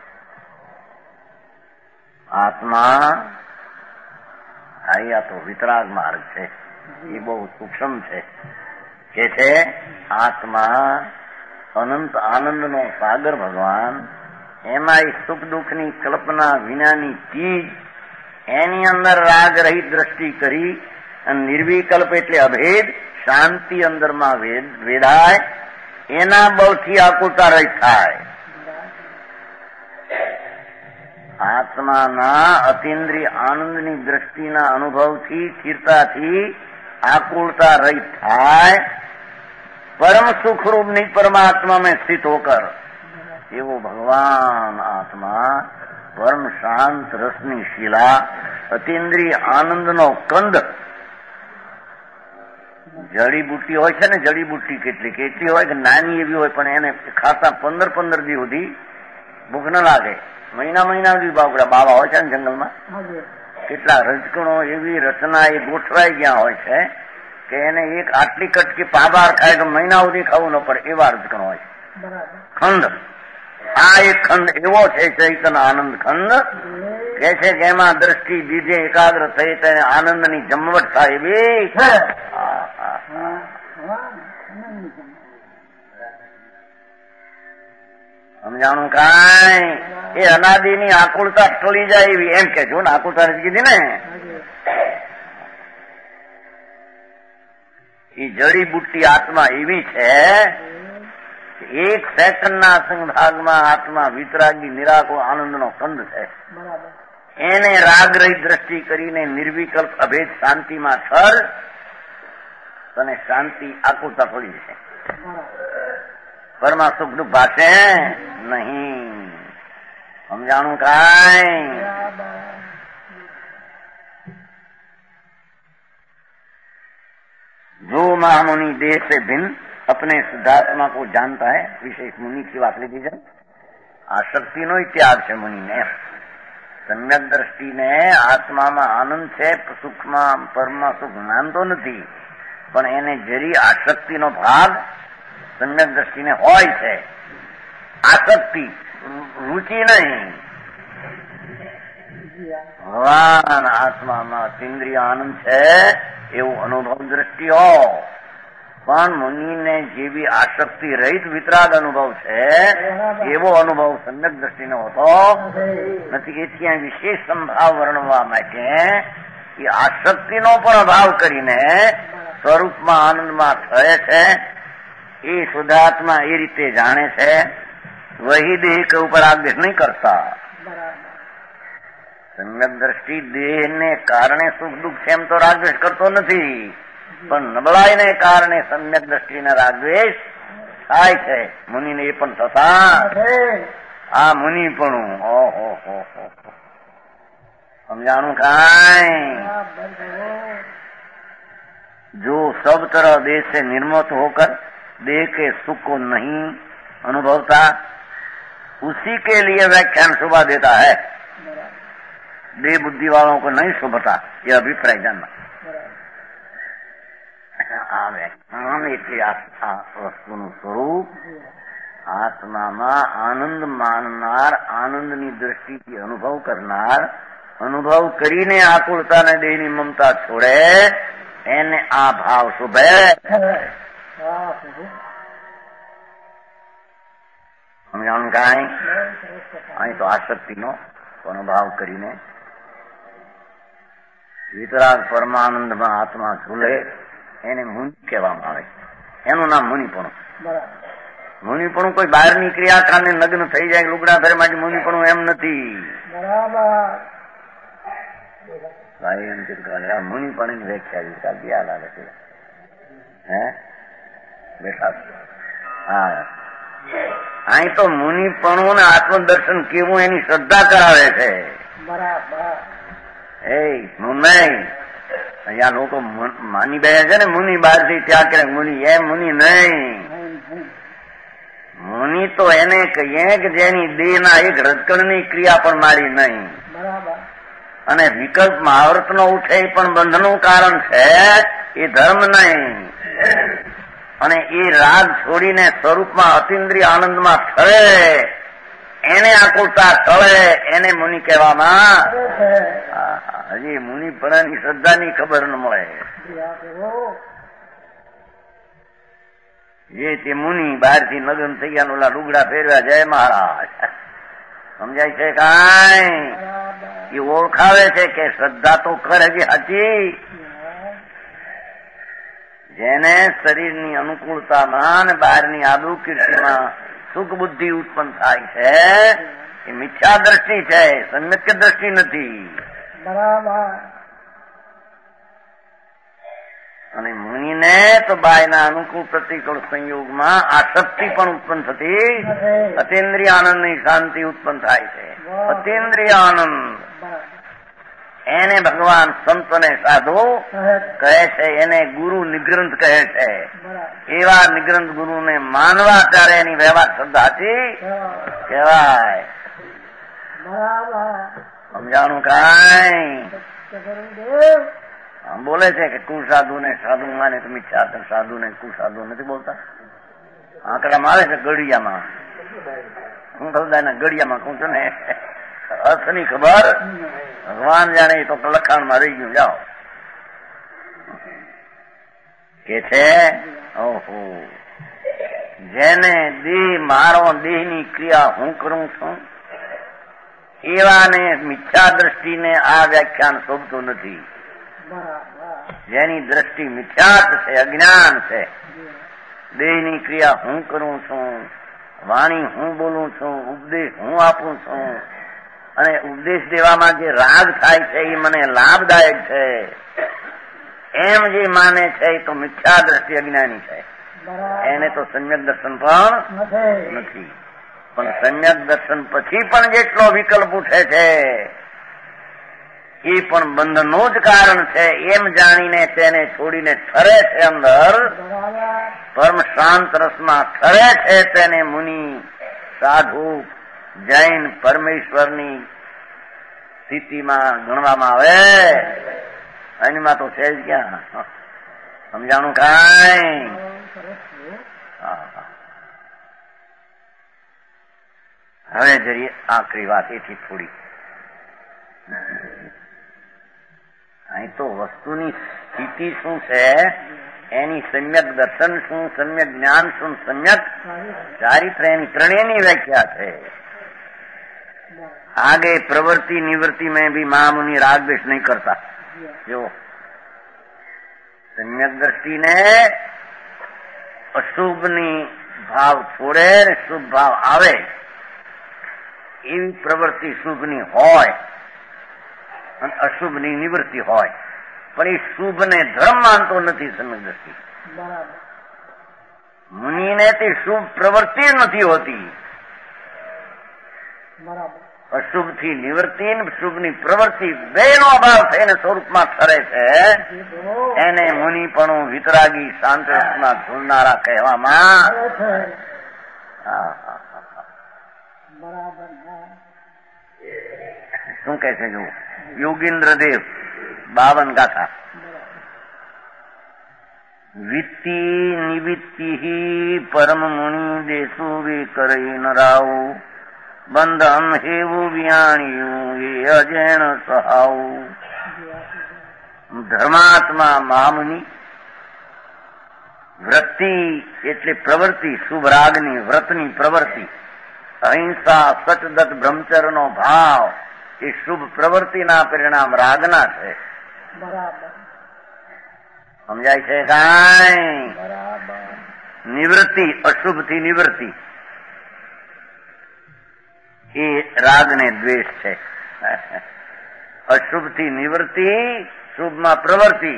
आत्मा આ તો વિતરાગ માર્ગ છે. એ બહુ સૂક્ષ્મ છે. કે છે આત્મા અનંત આનંદનો સાગર ભગવાન, એમાં એ સુખ દુઃખની કલ્પના વિનાની ચીજ, એની અંદર રાગ રહિત દ્રષ્ટિ કરી અને નિર્વિકલ્પ એટલે અભેદ શાંતિ અંદરમાં વેદાય, એના બળથી આકુલતા રહિત થાય. આત્માના અતિન્દ્રિય આનંદની દ્રષ્ટિના અનુભવથી સ્થિરતાથી આકુલતા રહિત થાય, પરમ સુખરૂપ નિજ પરમાત્મા में स्थित होकर એવો ભગવાન આત્મા પરમ શાંત રસની શિલા, અતિન્દ્રિય આનંદનો કંદ. જડીબુટ્ટી હોય છે ને, જડીબુટ્ટી કેટલી હોય કે નાની એવી હોય, પણ એને ખાતા 15 દી સુધી ભૂખ ન લાગે. મહિના સુધી બાબા હોય છે ને જંગલમાં, કેટલા રજકણો એવી રચના એ ગોઠવાઈ ગયા હોય છે કે એને એક આટલી કટકી પાબાર ખાય તો મહિના સુધી ખાવું ન પડે, એવા રજકણો હોય છે. ખંડ, આ એક ખંડ એવો છે ચૈતન્ય આનંદ ખંડ, કે છે કે એમાં દ્રષ્ટિ બીજે એકાગ્ર થઈ તેને આનંદની જમવટ થાય એવી. સમજાણું કાંઈ? એ અનાદિની આકુલતા ટળી જાય એવી, એમ કે જો ને આકુલતા નથી કીધી ને, એ જડીબુટ્ટી આત્મા એવી છે, એક સેકન્ડના સંભાગમાં આત્મા વિતરાગી નિરાકો આનંદનો કંદ છે. એને રાગ રહિત દ્રષ્ટિ કરીને નિર્વિકલ્પ અભેદ શાંતિમાં થર, તને શાંતિ આકુલતા પડી છે. પરમાં સુખ દુઃખ ભાષે નહીં. સમજાણું કાંઈ? जो महामुनि देह से भिन्न अपने शुद्धात्मा को जानता है, विशेष मुनि की बात लीधी जाए, आसक्ति नो त्याग છે મુનિને. સમ્યક દ્રષ્ટિને આત્મામાં આનંદ છે, સુખમાં પરમાં સુખ જ્ઞાનતો નથી, પણ એને જરી આસક્તિનો ભાગ સમ્યક દ્રષ્ટિને હોય છે. આસક્તિ, રુચિ નહીં. ભગવાન આત્મામાં અતિન્દ્રિય આનંદ છે એવું અનુભવ દ્રષ્ટિ હો, પણ મુનિને જેવી આસક્તિ રહિત વિતરાગ અનુભવ છે એવો અનુભવ સમ્યક દ્રષ્ટિને હોતો નથી. એથી આ વિશેષ સંભાવ વર્ણવા માટે એ આસક્તિનો પણ અભાવ કરીને સ્વરૂપમાં આનંદમાં થયે છે. એ શુદ્ધાત્મા એ રીતે જાણે છે, વહી દેહ કે ઉપર આદેશ નહીં કરતા. સમ્યક દ્રષ્ટિ દેહને કારણે સુખ દુઃખ છે એમ તો રાગદ્વેષ કરતો નથી, પણ નબળાઈને કારણે સમ્યક દ્રષ્ટિને રાગદ્વેષ થાય છે. મુનિને એ પણ થતા આ મુનિપણું. ઓહો સમજાણું કાંઈ? जो सब तरह देह से निर्मुक्त होकर देह के सुख को नहीं अनुभवता, उसी के लिए व्याख्यान शोभा देता है. देह बुद्धि वालों को नहीं शोभता, ये अभिप्राय जानना. આ વ્યાખ્યાન એટલે આ વસ્તુનું સ્વરૂપ આત્મામાં આનંદ માનનાર, આનંદની દ્રષ્ટિથી અનુભવ કરનાર, અનુભવ કરીને આકુલતાને દેહની મમતા છોડે, એને આ ભાવ શોભે. સમજાણું કાંઈ? અહીં તો આસક્તિનો અનુભવ કરીને વિતરાગ પરમાનંદમાં આત્મા ઝૂલે એને મુનિ કહેવામાં આવે. એનું નામ મુનિપણું. મુનિપણું કોઈ બહારની ક્રિયાકાંડને નગ્ન થઈ જાય લુગડા ફેરે માટે મુનિપણું એમ નથી. ભાઈ એમ કે મુનિપણની વ્યાખ્યા યાદ આવે છે. હે બેઠા હા, અહીં તો મુનિપણું ને આત્મદર્શન કેવું એની શ્રદ્ધા કરાવે છે. એ નહીં, અહીંયા લોકો માની બેસે છે ને મુનિ બહારથી ત્યાં કરે મુનિ, એમ મુનિ નહીં. મુનિ મુનિ તો એને કહીએ કે જેની દેહના એક રજકણની ક્રિયા પણ મારી નહીં, અને વિકલ્પ મહાવર્તનો ઉઠે એ પણ બંધનું કારણ છે, એ ધર્મ નહીં. અને એ રાગ છોડીને સ્વરૂપમાં અતિન્દ્રિય આનંદમાં ઠરે, એને આકુલતા ટળે, એને મુનિ કહેવામાં. હજી મુનિ પણાની શ્રદ્ધાની ખબર ન મળે. જે તે મુનિ બહારથી લગ્ન થઈ ગયા, ઓલા લુગડા ફેરવ્યા, જય મહારાજ, સમજાય છે કાંઈ? એ ઓળખાવે છે કે શ્રદ્ધા તો કરે છે સાચી. જેને શરીરની અનુકૂળતામાં અને બહારની આબરૂ કીર્તિમાં સુખ બુદ્ધિ ઉત્પન્ન થાય છે, એ મિથ્યા દ્રષ્ટિ છે, સમ્યક દ્રષ્ટિ નથી. અને મુનિને તો બાયના અનુકૂળ પ્રતિકૂળ સંયોગમાં આસક્તિ પણ ઉત્પન્ન થતી, અતિન્દ્રિય આનંદની શાંતિ ઉત્પન્ન થાય છે. અતિન્દ્રિય આનંદ એને ભગવાન સંતોને સાધુ કહે છે, એને ગુરુ નિગ્રંથ કહે છે. એવા નિગ્રંથ ગુરુને માનવા ત્યારે એની વ્યવહાર શ્રદ્ધા હતી કહેવાય. સમજાણું કાંઈ? બોલે છે કે કુસાધુ ને સાધુ માને તો મિથ્યા, સાધુ ને કુસાધુ નથી બોલતા. આંકડામાં આવે છે ગળિયામાં, હું ખબર ગળિયામાં કહું છું ને, અર્થની ખબર ભગવાન જાણે, તો લખાણમાં રહી ગયું. જાઓ કે છે, ઓહો, જેને દેહ મારો, દેહની ક્રિયા હું કરું છું, એવાને મિથ્યા દ્રષ્ટિને આ વ્યાખ્યાન શોભતું નથી. જેની દ્રષ્ટિ મિથ્યાત છે, અજ્ઞાન છે, દેહની ક્રિયા હું કરું છું, વાણી હું બોલું છું, ઉપદેશ હું આપું છું, અને ઉપદેશ દેવામાં જે રાગ થાય છે એ મને લાભદાયક છે, એમ જે માને છે એ તો મિથ્યા દ્રષ્ટિ અજ્ઞાની છે. એને તો સમ્યક દર્શન પણ નથી. પણ સમ્યક દર્શન પછી પણ જેટલો વિકલ્પ ઉઠે છે એ પણ બંધનનું જ કારણ છે, એમ જાણીને તેને છોડીને ઠરે છે, અંદર પરમ શાંત રસમાં ઠરે છે, તેને મુનિ, સાધુ, જૈન, પરમેશ્વરની સ્થિતિમાં ગણવામાં આવે. એનીમાં તો છે જ ક્યાં? સમજાણું કાંઈ? હવે જરી આખરી વાત એથી થોડી. અહીં તો વસ્તુની સ્થિતિ શું છે, એની સમ્યક દર્શન શું, સમ્યક જ્ઞાન શું, સમ્યક ચારિત્ર, એની ત્રણેયની વ્યાખ્યા છે. आगे प्रवृत्ति निवृत्ति में भी महामुनि राग द्वेष नहीं करता. जो सम्यक दृष्टि ने अशुभनी भाव छोड़े ने शुभ भाव आवे एवी प्रवृत्ति शुभनी होय અને અશુભની નિવૃત્તિ હોય, પણ એ શુભને ધર્મ માનતો નથી સમ્યક દ્રષ્ટિ. મુનિને તે શુભ પ્રવૃત્તિ નથી હોતી. અશુભથી નિવૃત્તિ, શુભની પ્રવૃત્તિ બેનો અભાવ થઈને સ્વરૂપમાં ઠરે છે, એને મુનિપણું, વિતરાગી, શાંત રસના ઝૂલનારા કહેવામાં. શું કહે છે? જો યોગીન્દ્રદેવ 52 ગાથા. વિત્તિ નિવિત્તિ પરમ મુનિ દેશુ વિકરઈ નરાવ બંધન હેવું વ્યાણ્યું એ અજેણ સહાવ. ધર્માત્મા મહામુનિ, વૃત્તિ એટલે પ્રવૃત્તિ, શુભ રાગની, વ્રતની પ્રવૃત્તિ, અહિંસા, સચદત્ત બ્રહ્મચર્યનો ભાવ, એ શુભ પ્રવૃત્તિના પરિણામ રાગના છે. સમજાય છે કાંઈ? નિવૃત્તિ, અશુભથી નિવૃત્તિ, એ રાગ ને દ્વેષ છે. અશુભથી નિવૃત્તિ, શુભમાં પ્રવૃત્તિ,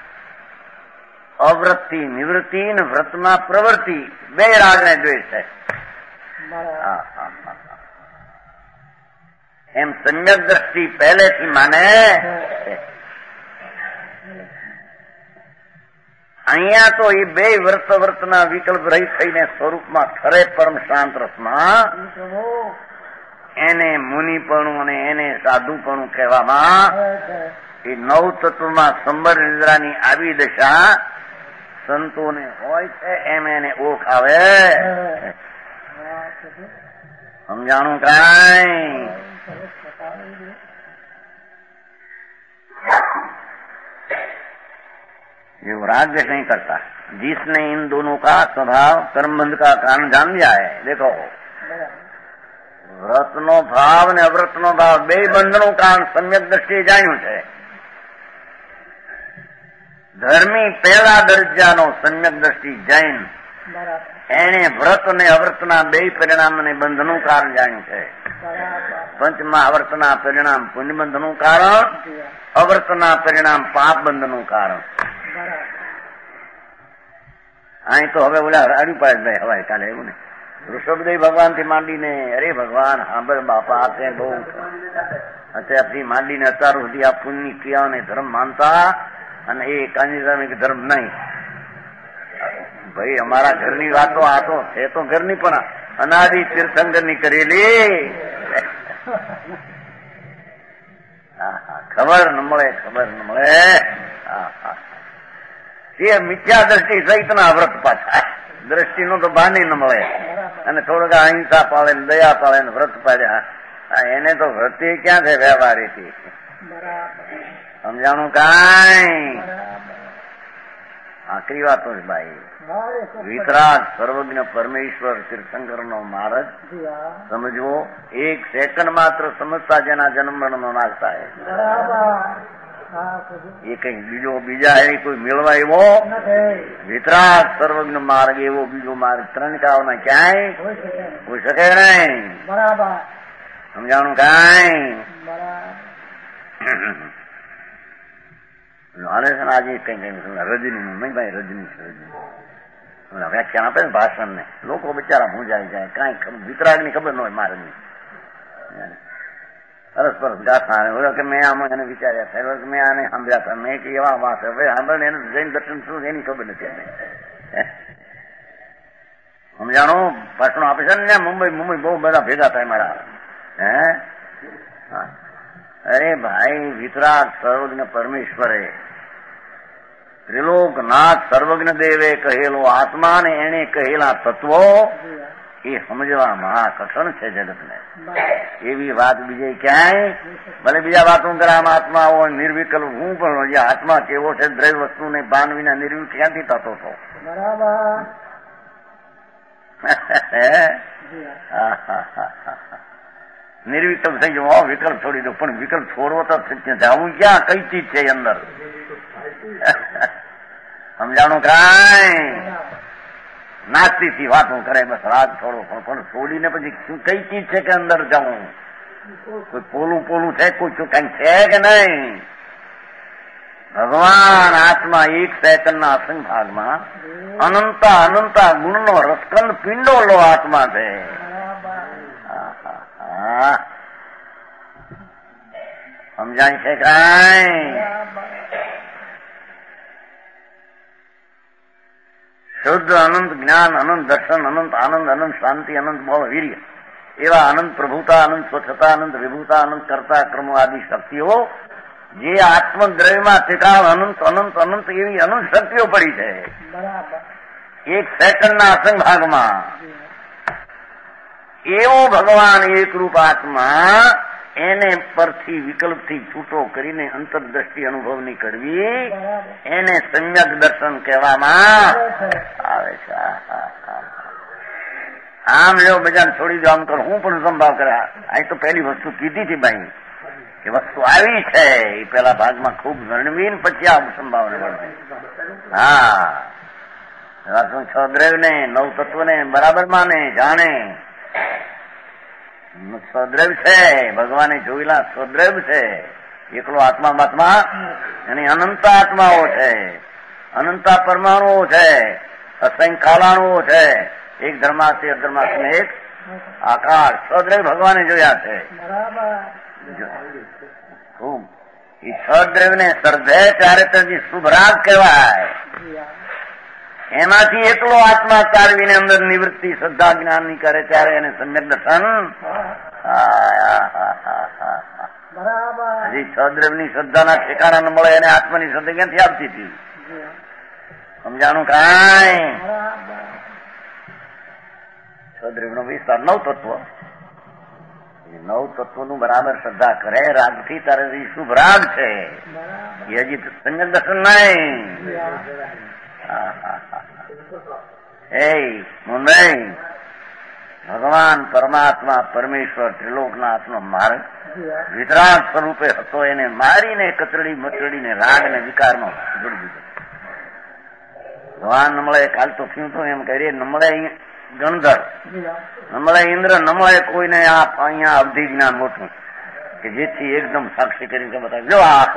અવ્રતથી નિવૃત્તિ ને વ્રતમાં પ્રવૃત્તિ, બે રાગ ને દ્વેષ છે. એમ સમ્યક દ્રષ્ટિ પહેલેથી માને. અહીંયા તો એ બે વર્તના વિકલ્પ રહી થઈને સ્વરૂપમાં ઠરે પરમ શાંત રસમાં એને મુનિપણું અને એને સાધુપણું કહેવામાં એ નવ તત્વમાં સંબર નિદ્રાની આવી દશા સંતોને હોય છે એમ એને ઓખ આવે. સમજાણું કાંઈ? ये राग द्वेष नहीं करता. जिसने इन दोनों का स्वभाव कर्मबंध का कारण जान लिया है. देखो, વ્રતનો ભાવ ને અવ્રતનો ભાવ બે બંધનું કારણ સમ્યક દ્રષ્ટિએ જાણ્યું છે. ધર્મી પહેલા દરજ્જાનો સમ્યક દ્રષ્ટિ જૈન એને વ્રત અને અવ્રતના બે પરિણામ અને બંધનું કારણ જાણ્યું છે. પંચમહાવર્તના પરિણામ પુણ્યબંધનું કારણ, અવ્રતના પરિણામ પાપ બંધનું કારણ. અહીં તો હવે ઓલા રાડ્યું પાડે ભાઈ હવાય કાલે એવું ને ઋષભદેવ ભગવાન થી માંડીને અરે ભગવાન સાંભળ બાપા આપણે બહુ અત્યારથી માંડીને અત્યાર સુધી આ પુણ્યની ક્રિયાઓને ધર્મ માનતા અને એ કાંજીરામ ધર્મ નહીં. ભાઈ અમારા ઘરની વાતો આ તો છે તો ઘરની પણ અનાદિ તીર્થંકરની કરેલી ખબર ન મળે, ખબર ન મળે. એ મિથ્યા દ્રષ્ટિ સહિતના વ્રત પાછા દ્રષ્ટિનું તો બાની ન મળે. અને થોડોક અહિંસા પાળે ને દયા પાળે ને વ્રત પાડ્યા એને તો વ્રતિ ક્યાં છે વ્યવહારીથી. સમજાણું કાંઈ? આખરી વાતો છે ભાઈ. વિતરાગ સર્વજ્ઞ પરમેશ્વર તીર્થંકરનો માર્ગ સમજવો. એક સેકન્ડ માત્ર સમજતા જેના જન્મ મરણનો નાશ થાય. એ કઈ બીજા એ કોઈ મેળવા એવો વિતરાગ સર્વજ્ઞ માર્ગ એવો બીજો માર્ગ ત્રણ કાવના ક્યાંય કોઈ શકે નહીં. સમજાણું કાંઈ? હાલે છે ને આજે કઈ રજની નહીં ભાઈ, રજની વ્યાખ્યાન આપે ને ભાષણ ને લોકો બિચારા ભૂંજાઈ જાય. કાંઈ વિતરાગ ની ખબર ન હોય માર્ગની. સરસ પરસ ગાથા કે મેં આમાં એને વિચાર્યા હતા, મેં આને સાંભળ્યા હતા, મેં કે એવા વાત હવે સાંભળે એને જૈન દર્શન શું એની ખબર નથી. સમજાણું? ભાષણો આપે છે ને મુંબઈ બહુ બધા ભેગા થાય મારા. અરે ભાઈ, વિતરાગ સર્વજ્ઞ પરમેશ્વરે ત્રિલોકનાથ સર્વજ્ઞ દેવે કહેલો આત્મા ને એને કહેલા તત્વો એ સમજવા મહા કઠણ છે જગતને. એવી વાત બીજે ક્યાંય ભલે બીજા વાતો કરે આમ આત્મા હોય નિર્વિકલ્પ, હું પણ જે આત્મા કેવો છે દ્રવ્ય વસ્તુ ને ભાન વિના નિર્વિકલ્પ ક્યાંથી થતો હતો? નિર્વિકલ્પ થઈ જવો, વિકલ્પ છોડી દો. પણ વિકલ્પ છોડવો તો જવું ક્યાં? કઈ ચીજ છે અંદર? સમજાણું કાંઈ? નાસ્તી થી વાતો કરે બસ રાગ છોડો, પણ છોડીને પછી કઈ ચીજ છે કે અંદર જવું? કોઈ પોલું છે, કોઈ કઈ છે કે નહીં? ભગવાન આત્મા એક સેકન્ડના અસંગ ભાગમાં અનંતા ગુણનો રસકંદ પિંડોલો આત્મા છે. સમજાય છે કાંઈ? શુદ્ધ અનંત જ્ઞાન, અનંત દર્શન, અનંત આનંદ, અનંત શાંતિ, અનંત બળ વીર્ય એવા અનંત પ્રભુતા, અનંત સ્વચ્છતા, અનંત વિભુતા, અનંત કર્તા કર્મો આદિ શક્તિઓ જે આત્મદ્રવ્યમાં ઠેકાણ અનંત અનંત અનંત એવી અનંત શક્તિઓ પડી છે એક સેકન્ડના અસંગ ભાગમાં. એવો ભગવાન એકરૂપ આત્મા એને પરથી વિકલ્પથી છૂટો કરીને અંતરદ્રષ્ટિ અનુભવની કરવી એને સમ્યક દર્શન કહેવામાં આવે છે. આમ લ્યો બજાને છોડી દો, આમ કરો, હું પણ સંભાવ કર્યા. અહીં તો પહેલી વસ્તુ કીધી હતી ભાઈ કે વસ્તુ આવી છે એ પેલા ભાગમાં ખૂબ વર્ણવીન પછી આ સંભાવને વર્ણવી. હા, છ દ્રવ્યને નવ તત્વને બરાબર માને જાણે. સ્વદ્રવ્ય છે ભગવાને જોયેલા, સ્વદ્રવ્ય છે એકલો આત્મા એની અનંત આત્માઓ છે, અનંતા પરમાણુઓ છે, અસંખ્ય કાલાણુઓ છે, એક ધર્માથી અધર્માથી એક આકાશ. સ્વદ્રવ્ય ભગવાને જોયા છે. એ છદ્રવ્ય ને શ્રદ્ધે ત્યારે તેથી શુભરાગ કહેવાય. એમાંથી એટલો આત્મા ચાલવીને અંદર નિવૃત્તિ શ્રદ્ધા જ્ઞાનની કરે ત્યારે એને સમ્યક દર્શન. હજી 6 દ્રવ્યની શ્રદ્ધાના ઠેકાણા ન મળે એને આત્માની શ્રદ્ધા ક્યાંથી આવતી હતી? સમજાણું કાંઈ? 6 દ્રવ્યનો વિસ્તાર 9 તત્વ. 9 તત્વનું બરાબર શ્રદ્ધા કરે રાગથી તારે શુભ રાગ છે એ હજી સમ્યક દર્શન નહીં. મુંબઈ ભગવાન પરમાત્મા પરમેશ્વર ત્રિલોકનાથનો માર્ગ વિતરાગ સ્વરૂપે હતો એને મારીને કચડી મચડીને રાગ ને વિકારમાં જોડી દીધો. ભગવાન ન મળે કાલ તો થયું હતું એમ કરીએ ન મળે ગણધર, ન મળે ઇન્દ્ર, ન મળે કોઈને અહીંયા અવધિ જ્ઞાન મોટું કે જેથી એકદમ સાક્ષી કરીને બતાવે જો આ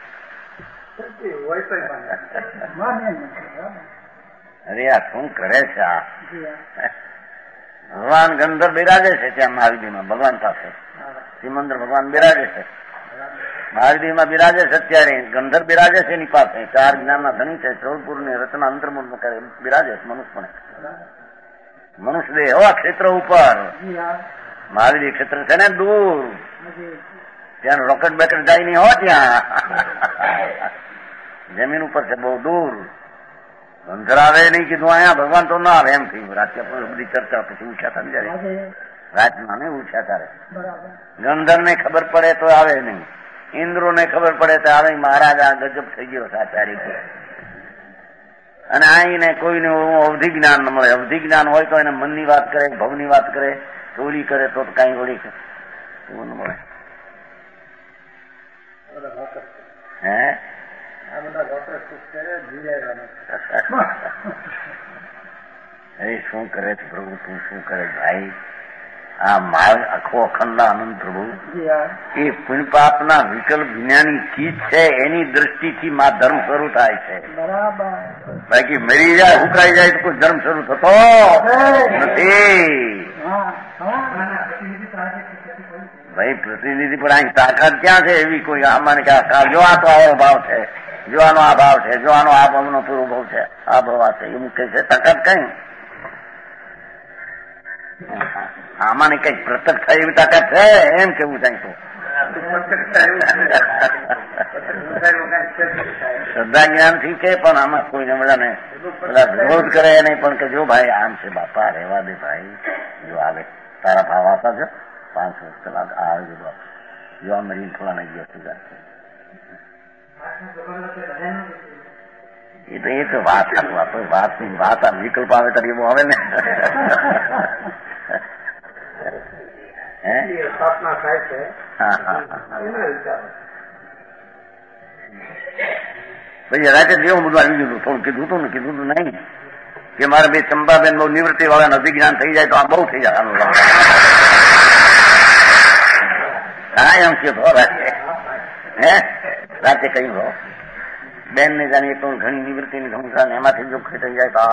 અરે આ શું કરે છે આ? ભગવાન ગંધર બિરાજે છે ત્યાં મહાવીરમાં ભગવાન પાસે, સિમંદર ભગવાન બિરાજે છે મહાવીરમાં બિરાજે છે અત્યારે, ગંધર બિરાજે છે એની પાસે, 4 જ્ઞાનના ધણી છે, 14 પુરની રચના અંતર્મુખ બિરાજે છે મનુષ્ય મનુષ્ય દેહ હવા ક્ષેત્ર ઉપર, મહાવીર ક્ષેત્ર છે ને દૂર, ત્યાં રોકેટ બેકેટ જાય નહીં હો, ત્યાં જમીન ઉપર છે બહુ દૂર. ગંધર આવે નહીં કીધું અહીંયા ભગવાન તો ના આવે એમ થયું. રાત્રે બધી ચર્ચા પછી ઉઠ્યા હતા જયારે રાતમાં નહીં ઉઠ્યા ત્યારે ગંધર ને ખબર પડે તો આવે નહીં, ઇન્દ્રો ને ખબર પડે તો આવે. મહારાજ આ ગજબ થઈ ગયો સાચારી છે. અને આઈને કોઈને અવધિ જ્ઞાન ન મળે. અવધિ જ્ઞાન હોય તો એને મનની વાત કરે, ભવની વાત કરે, ચોરી કરે તો કઈ વળી એવું ન મળે. હે શું કરે છે પ્રભુ, તું શું કરે ભાઈ? આ માર્ગ આખો અખંડ આનંદ પ્રભુ એ પુણ્ય પાપના વિકલ્પ જ્ઞાની ચીજ છે, એની દ્રષ્ટિથી મા ધર્મ શરૂ થાય છે. બાકી મરી જાય હુકાઈ જાય તો કોઈ ધર્મ શરૂ થતો નથી. ભાઈ પ્રતિનિધિ પણ અહીં તાકાત ક્યાં છે એવી કોઈ? આમાં કે જો આ તો આવો ભાવ છે, જો આનો આ ભાવ છે, જો આનો આ ભાવનો પૂરો ભાવ છે, આ ભાવ આ છે એવું કહે છે. તાકાત કઈ આમાં કઈક પ્રત્યક્ષ થાય એવી તાકાત છે એમ કેવું થાય તો શ્રદ્ધા જ્ઞાન થી કે પણ આમાં કોઈને બધાને બધા વિરોધ કરે નહીં, પણ કે જો ભાઈ આમ છે બાપા રહેવા દે ભાઈ, જો આવે તારા ભાવ આવતા છે 5 વર્ષ કલાક આવે જો બાપા જો આ મરીને થોડા નહીં ગયો સુધાર એ તો એક વાત વાતની વાત આ વિકલ્પ આવે ત્યારે એવું આવે ને પછી રાતે જેવું બધું આવી ગયું થોડું કીધું હતું ને કીધું હતું નહીં કે મારે બે ચંપાબેન બહુ નિવૃત્તિ વાળાને અભિજ્ઞાન થઈ જાય તો આ બહુ થઈ જાય આનું હા એમ કીધો રાતે રાતે કહ્યું હો બેન ને જાણીએ તો ઘણી નિવૃત્તિની સંસાર ને એમાંથી જો થઈ જાય તો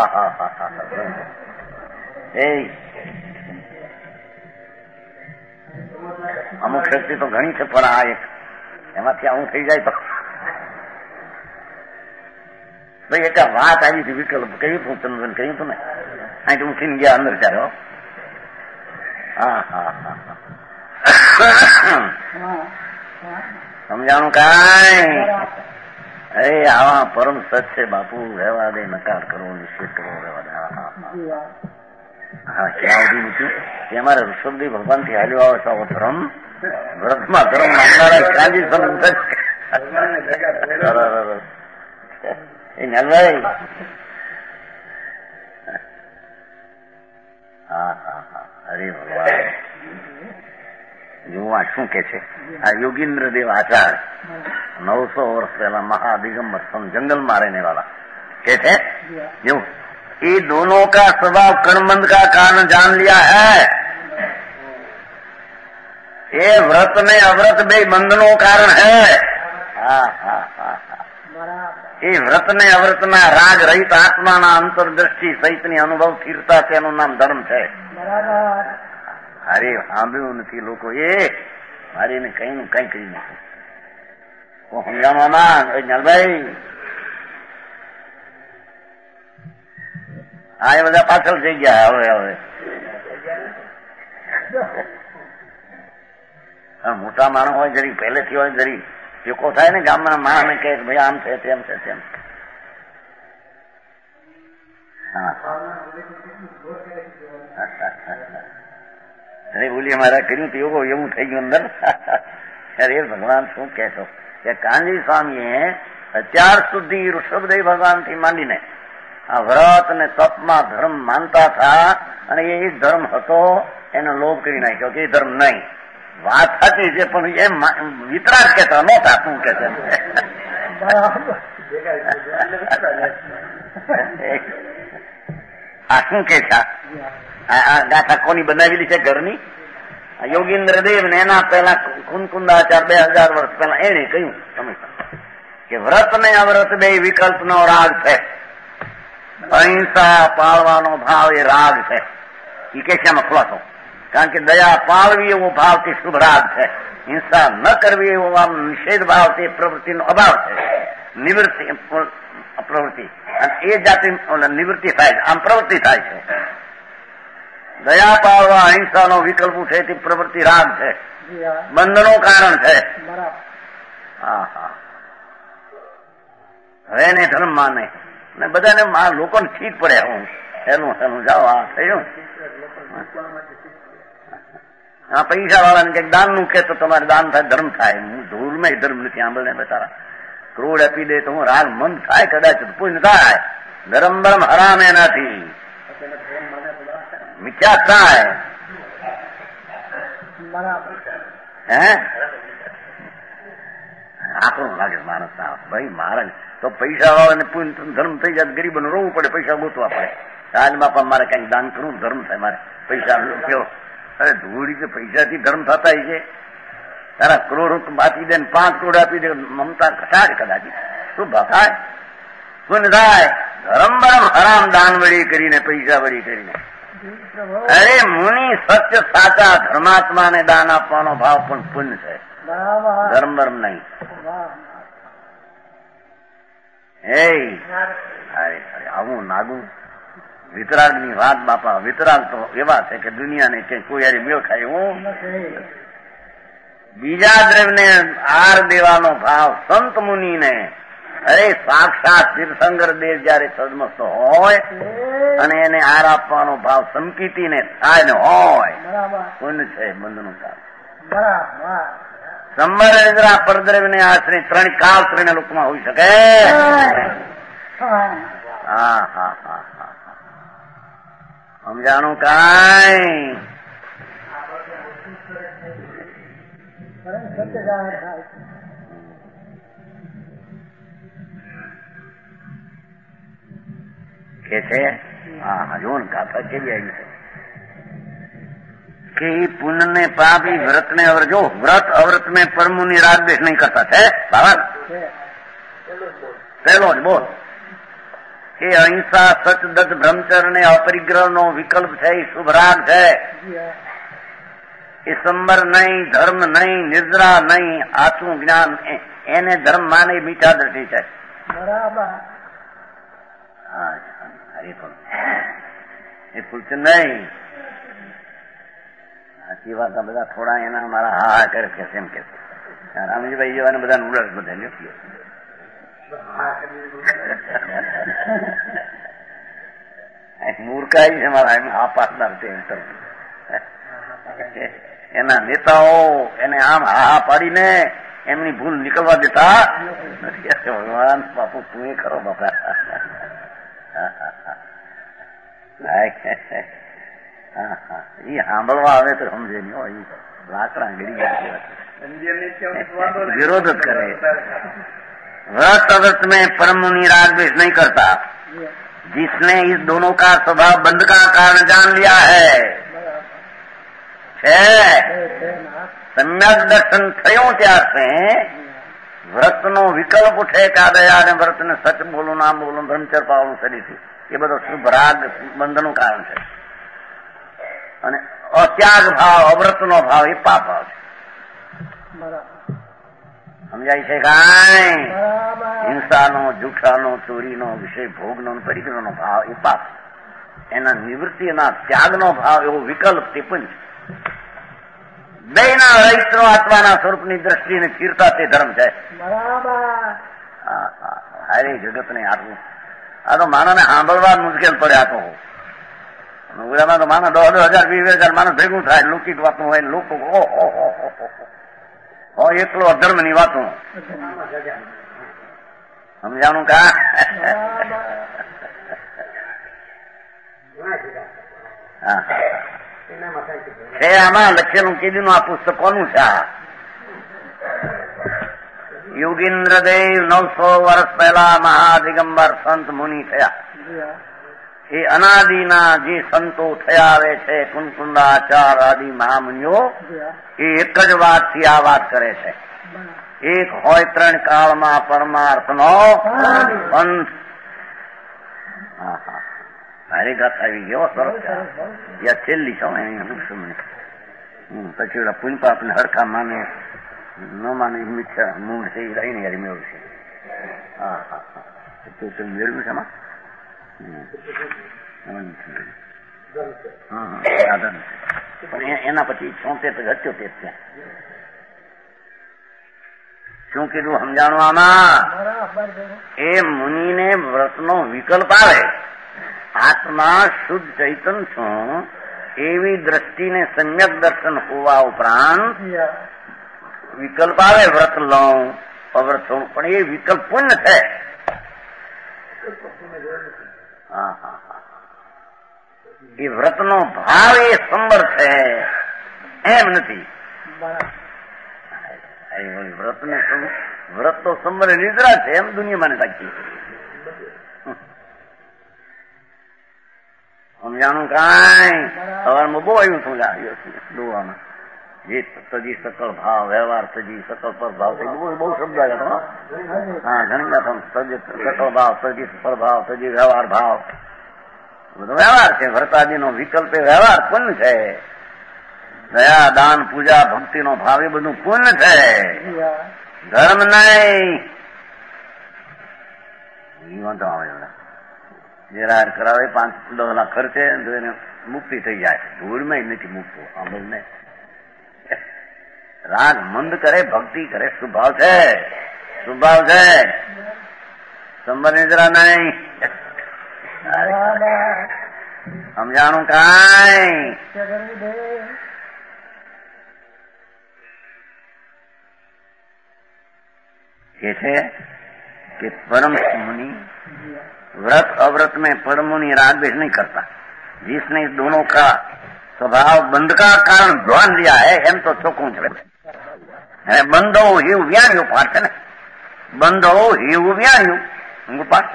અમુક શક્તિ તો ઘણી છે પણ આ એક એમાંથી આવું થઈ જાય તો ભાઈ એક વાત આવી હતી વિકલ્પ કહ્યું તું ચંદ્રન કહ્યું તું ને અહીં ઉઠીને ગયા અંદર ચાલો સમજાણું કાંઈ અરે આવા પરમ સત છે બાપુ, રહેવા દે, નકાર કરો, નિષેધ કરો, રહેવા દે. હા ક્યાં સુધી મૂક્યું કે અમારે ઋષભદેવ ભગવાન થી હાલ્યો આવે તો ધર્મ વ્રતમાં ધર્મ નામનારા કાજી એ નલભાઈ હા અરે ભગવાન જોવા શું કે છે આ યોગીન્દ્ર દેવ આચાર્ય 900 વર્ષ पहला महादिगंबर जंगल में रहने वाला कहते हैं जो ये दोनों का स्वभाव कर्मबंध का कारण जान लिया है. ये व्रत में अव्रत बे बंधनों कारण है. ये व्रत ने अव्रत में राग रहित आत्मा ना अंतरदृष्टि सहित अनुभव स्थिरता तेનું નામ ધર્મ છે. અરે સાંભળ્યું નથી લોકો એ મારીને કઈ નું કઈ કરી નાખ્યું. સમજાવવામાં નલભાઈ આ એ બધા પાછળ થઈ ગયા. હવે મોટા માણસ હોય જરી પહેલેથી હોય જરી ટેકો થાય ને ગામના માણસને કહે ભાઈ આમ છે તેમ છે તેમ. અરે બોલી અમારા કર્યું તો એવું થઈ ગયું અંદર. અરે ભગવાન શું કહેશો કે કાનજી સ્વામીએ અત્યાર સુધી ઋષભદેવ ભગવાનથી માંડીને આ વ્રત અને તપમાં ધર્મ માનતા હતા અને એ ધર્મ હતો એનો લોભ કરી નાખ્યો કે એ ધર્મ નહીં. વાત સાચી છે પણ એમ વિતરાગ કહેતા નહોતા. શું કે છે આ શું કે છે આ ગાથા કોની બનાવેલી છે ઘરની? યોગીન્દ્ર દેવ ને એના પહેલા કુંકુંદાચાર 2000 વર્ષ પહેલા એને કહ્યું તમે કે વ્રત ને અવ્રત બે વિકલ્પનો રાગ છે. અહિંસા પાળવાનો ભાવ એ રાગ છે. એ કે છે આમાં ખુલાસો. કારણ કે દયા પાળવી એવો ભાવ તે શુભ રાગ છે. હિંસા ન કરવી એવો આમ નિષેધ ભાવ તે પ્રવૃત્તિનો અભાવ છે. નિવૃત્તિ પ્રવૃત્તિ અને એ જાતિ નિવૃત્તિ થાય છે, આમ પ્રવૃત્તિ થાય છે. દયા પાળવા અહિંસાનો વિકલ્પ છે તે પ્રવૃત્તિ રાગ છે, બંધનું કારણ છે. હવે એને ધર્મ માને ને બધાને લોકોને ઠીક પડે. હું હેલું જાઓ આ થયું. હા પૈસા વાળાને કઈક દાન નું કે તો તમારે દાન થાય ધર્મ થાય. હું ધૂળમાં ધર્મ નથી આંબળને બતારા કરોડ આપી દે તો હું રાગ મન થાય કદાચ પુણ્ય થાય. ધર્મ બરમ હરામ એનાથી મિથ્યા થાય. હે આકરું લાગે માણસ ભાઈ મારે તો પૈસા વાળાને પુણ્ય ધર્મ થઈ જાય ગરીબોને રોવું પડે પૈસા ગોતવા પડે. રાજ બાપા મારે કઈક દાન કરવું ધર્મ થાય મારે પૈસા કેવો. અરે ધૂળી કે પૈસાથી ધર્મ થતા છે. તારા કરોડ આપી દે 5 કરોડ આપી દે મમતા ઘટાડે કદાચ શું થાય શું થાય. ધર્મ બરમ હરામ દાન વળી કરીને પૈસા વળી કરીને. અરે મુનિ સત્ય સાચા ધર્માત્માને દાન આપવાનો ભાવ પણ પુણ્ય છે, ધર્મ બરમ નહીં. આવું નાગું વિતરાગ ની વાત બાપા. વિતરાગ તો એવા છે કે દુનિયાને કઈ કોઈ હારે મેળ ખાય એવું બીજા દ્રવ્યને આર દેવાનો ભાવ સંત મુનિને. અરે સાક્ષાત તીર્થંકર દેવ જયારે સદમસ્ત હોય અને એને આર આપવાનો ભાવ સંકિતીને થાય ને હોય પુણ્ય છે, બંધનું કામ. સંબર નિદ્રા પરદ્રવ્યને આશ્રય 3 કાળ 3 લોકમાં હોઈ શકે. હા હા હા હા સમજાણું કાંઈ? કે છે હા જો ને ગાથા કેવી આવી છે કે પુण्य ने पापी व्रत ने अवर जो व्रत अव्रत में परमुनि राग देश नहीं करता है बाबा. पहलो જ બોલ કે અહિંસા સચ દત્ત બ્રહ્મચર્ય ને અપરિગ્રહ નો વિકલ્પ છે, એ શુભ રાગ છે. એ સંબર નહીં, ધર્મ નહીં, નિદ્રા નહીં, આછું જ્ઞાન એને ધર્મ માને મીઠા દ્રષ્ટિ છે. એ પૂછ નહીં સાચી વાત. બધા થોડા એના મારા હા હા કરે કે એમ કે રામજીભાઈ જેવાને બધા ઉડસ બધા લ્યો. મૂર્ખાઈ છે મારા એમ હા પાડનાર છે. એના નેતાઓ એને આમ હા પાડીને એમની ભૂલ નીકળવા દેતા નથી. ભગવાન બાપુ તું એ ખરો બાપા. એ સાંભળવા આવે તો સમજે નહીં હોય. લાકડા ગળી ગયા વિરોધ જ કરે. व्रत अव्रत में परम मुनि राग द्वेष नहीं करता. जिसने इस दोनों का स्वभाव बंध का कारण जान लिया है सम्यक दर्शन થયું ત્યારથી વ્રતનો વિકલ્પ ઉઠે કે આ દયા અને વ્રતને સચ બોલું નામ બોલું બ્રહ્મચર્ય પાળવું શરીરથી એ બધો શુભ રાગ બંધનું કારણ છે. અને અત્યાગ ભાવ અવ્રતનો ભાવ એ પાપ ભાવ છે. સમજાય છે કાંઈ? હિંસાનો, જૂઠાનો, ચોરીનો, વિષય ભોગનો, પરિગ્રહનો ભાવ એ પાપ. એના નિવૃત્તિના ત્યાગનો ભાવ એવો વિકલ્પ તે પુંજ. બેના રહીશનો આત્માના સ્વરૂપની દ્રષ્ટિને ચીરતા તે ધર્મ છે. હારે જગતને આટલું આ તો માનવને સાંભળવા મુશ્કેલ પડે. આ તો ઉડામાં તો માનો 10,000 20,000 માણસ ભેગું થાય લૌકિક વાતો હોય ને લોકો એકલો અધર્મની વાતો સમજાણું કા. છે આમાં લખેલું કીધું આ પુસ્તક કોનું છે? યોગીન્દ્રદેવ 900 વર્ષ પહેલા મહાદિગંબર સંત મુનિ થયા. એ અનાદિના જે સંતો થયા આવે છે કુંકુંદાચાર આદિ મહામુનિઓ એ એક જ વાતથી આ વાત કરે છે. એક હોય 3 કાળમાં પરમાર્થનો પંથ. મારી ગાથા આવી ગયો સરસ. યા છેલ્લી છો પછી ઓલા પુંપાપ ને હરખા માને ન માને મિથ્યા મૂળ છે એ રહીને યાર મેળવું છે. મેળવ્યું છે પણ એના પછી 76 78 ત્યાં શું કીધું સમજાણું આમાં? એ મુનિને વ્રતનો વિકલ્પ આવે. આત્મા શુદ્ધ ચૈતન છું એવી દ્રષ્ટિને સમ્યક દર્શન હોવા ઉપરાંત વિકલ્પ આવે વ્રત લઉં અવ્રત લઉં, પણ એ વિકલ્પ પુણ્ય છે. એ વ્રતનો ભાવ એ સંબર છે એમ નથી. વ્રત તો સંબર નિદ્રા છે એમ દુનિયામાં રાખી. સમજાણું કાંઈ? સવારમાં બહુ આવ્યું છું દોવામાં જે તજી સકળ ભાવ વ્યવહાર તજી સકળ પર ભાવ બહુ શબ્દ આવ્યા. હા ઘણી વાત સકળ ભાવ તજી સકળ ભાવ તજી વ્યવહાર ભાવ બધો વ્યવહાર છે. વ્રતાદિનો વિકલ્પ એ વ્યવહાર પુણ્ય છે. દયા દાન પૂજા ભક્તિનો ભાવ એ બધું પુણ્ય છે, ધર્મ નહીં. વાંધો આવે જરા કરાવે 5-10 લાખ ખર્ચે તો એને મુક્તિ થઈ જાય. ધૂળમાં નથી મૂકતો. આંબલ ને રાગ મંદ કરે ભક્તિ કરે સ્વભાવ છે, સ્વભાવ છે. સંબંધ જરા નહીં સમજાણું કાંઈ? ये है कि परम मुनि व्रत अव्रत में परम मुनि राग द्वेष नहीं करता. जिसने इस दोनों का स्वभाव बंध का कारण ध्यान लिया है एम तो चौकूं चले. બંધો હિવ વ્યાણ્યું પાઠ છે ને, બંધો હિવ વ્યાણ્યું ઊંઘ પાઠ.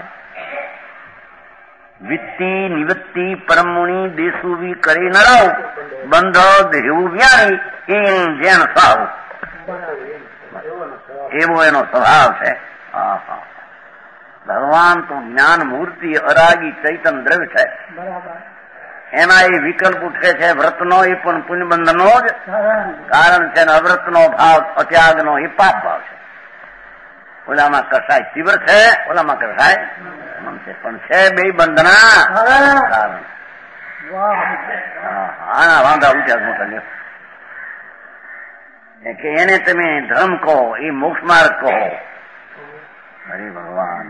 વિત્તિ નિવૃત્તિ પરમુણી દેસુવી કરી ન રાવ બંધો હિવ વ્યાણી ઇન જેણ સાવ એવો એનો સ્વભાવ છે. ભગવાન તો જ્ઞાન મૂર્તિ અરાગી ચૈતન દ્રવ્ય છે. એના એ વિકલ્પ ઉઠે છે વ્રતનો એ પણ પુણ્યબંધનો જ કારણ છે. અવ્રતનો ભાવ અત્યાગનો એ પાપ ભાવ છે. ઓલામાં કસાય તીવ્ર છે, ઓલામાં કસાય છે, પણ છે બે બંધના કારણ. આના વાંધા ઉઠ્યા મોટા કે એને તમે ધર્મ કહો એ મોક્ષ માર્ગ કહો. अरे भगवान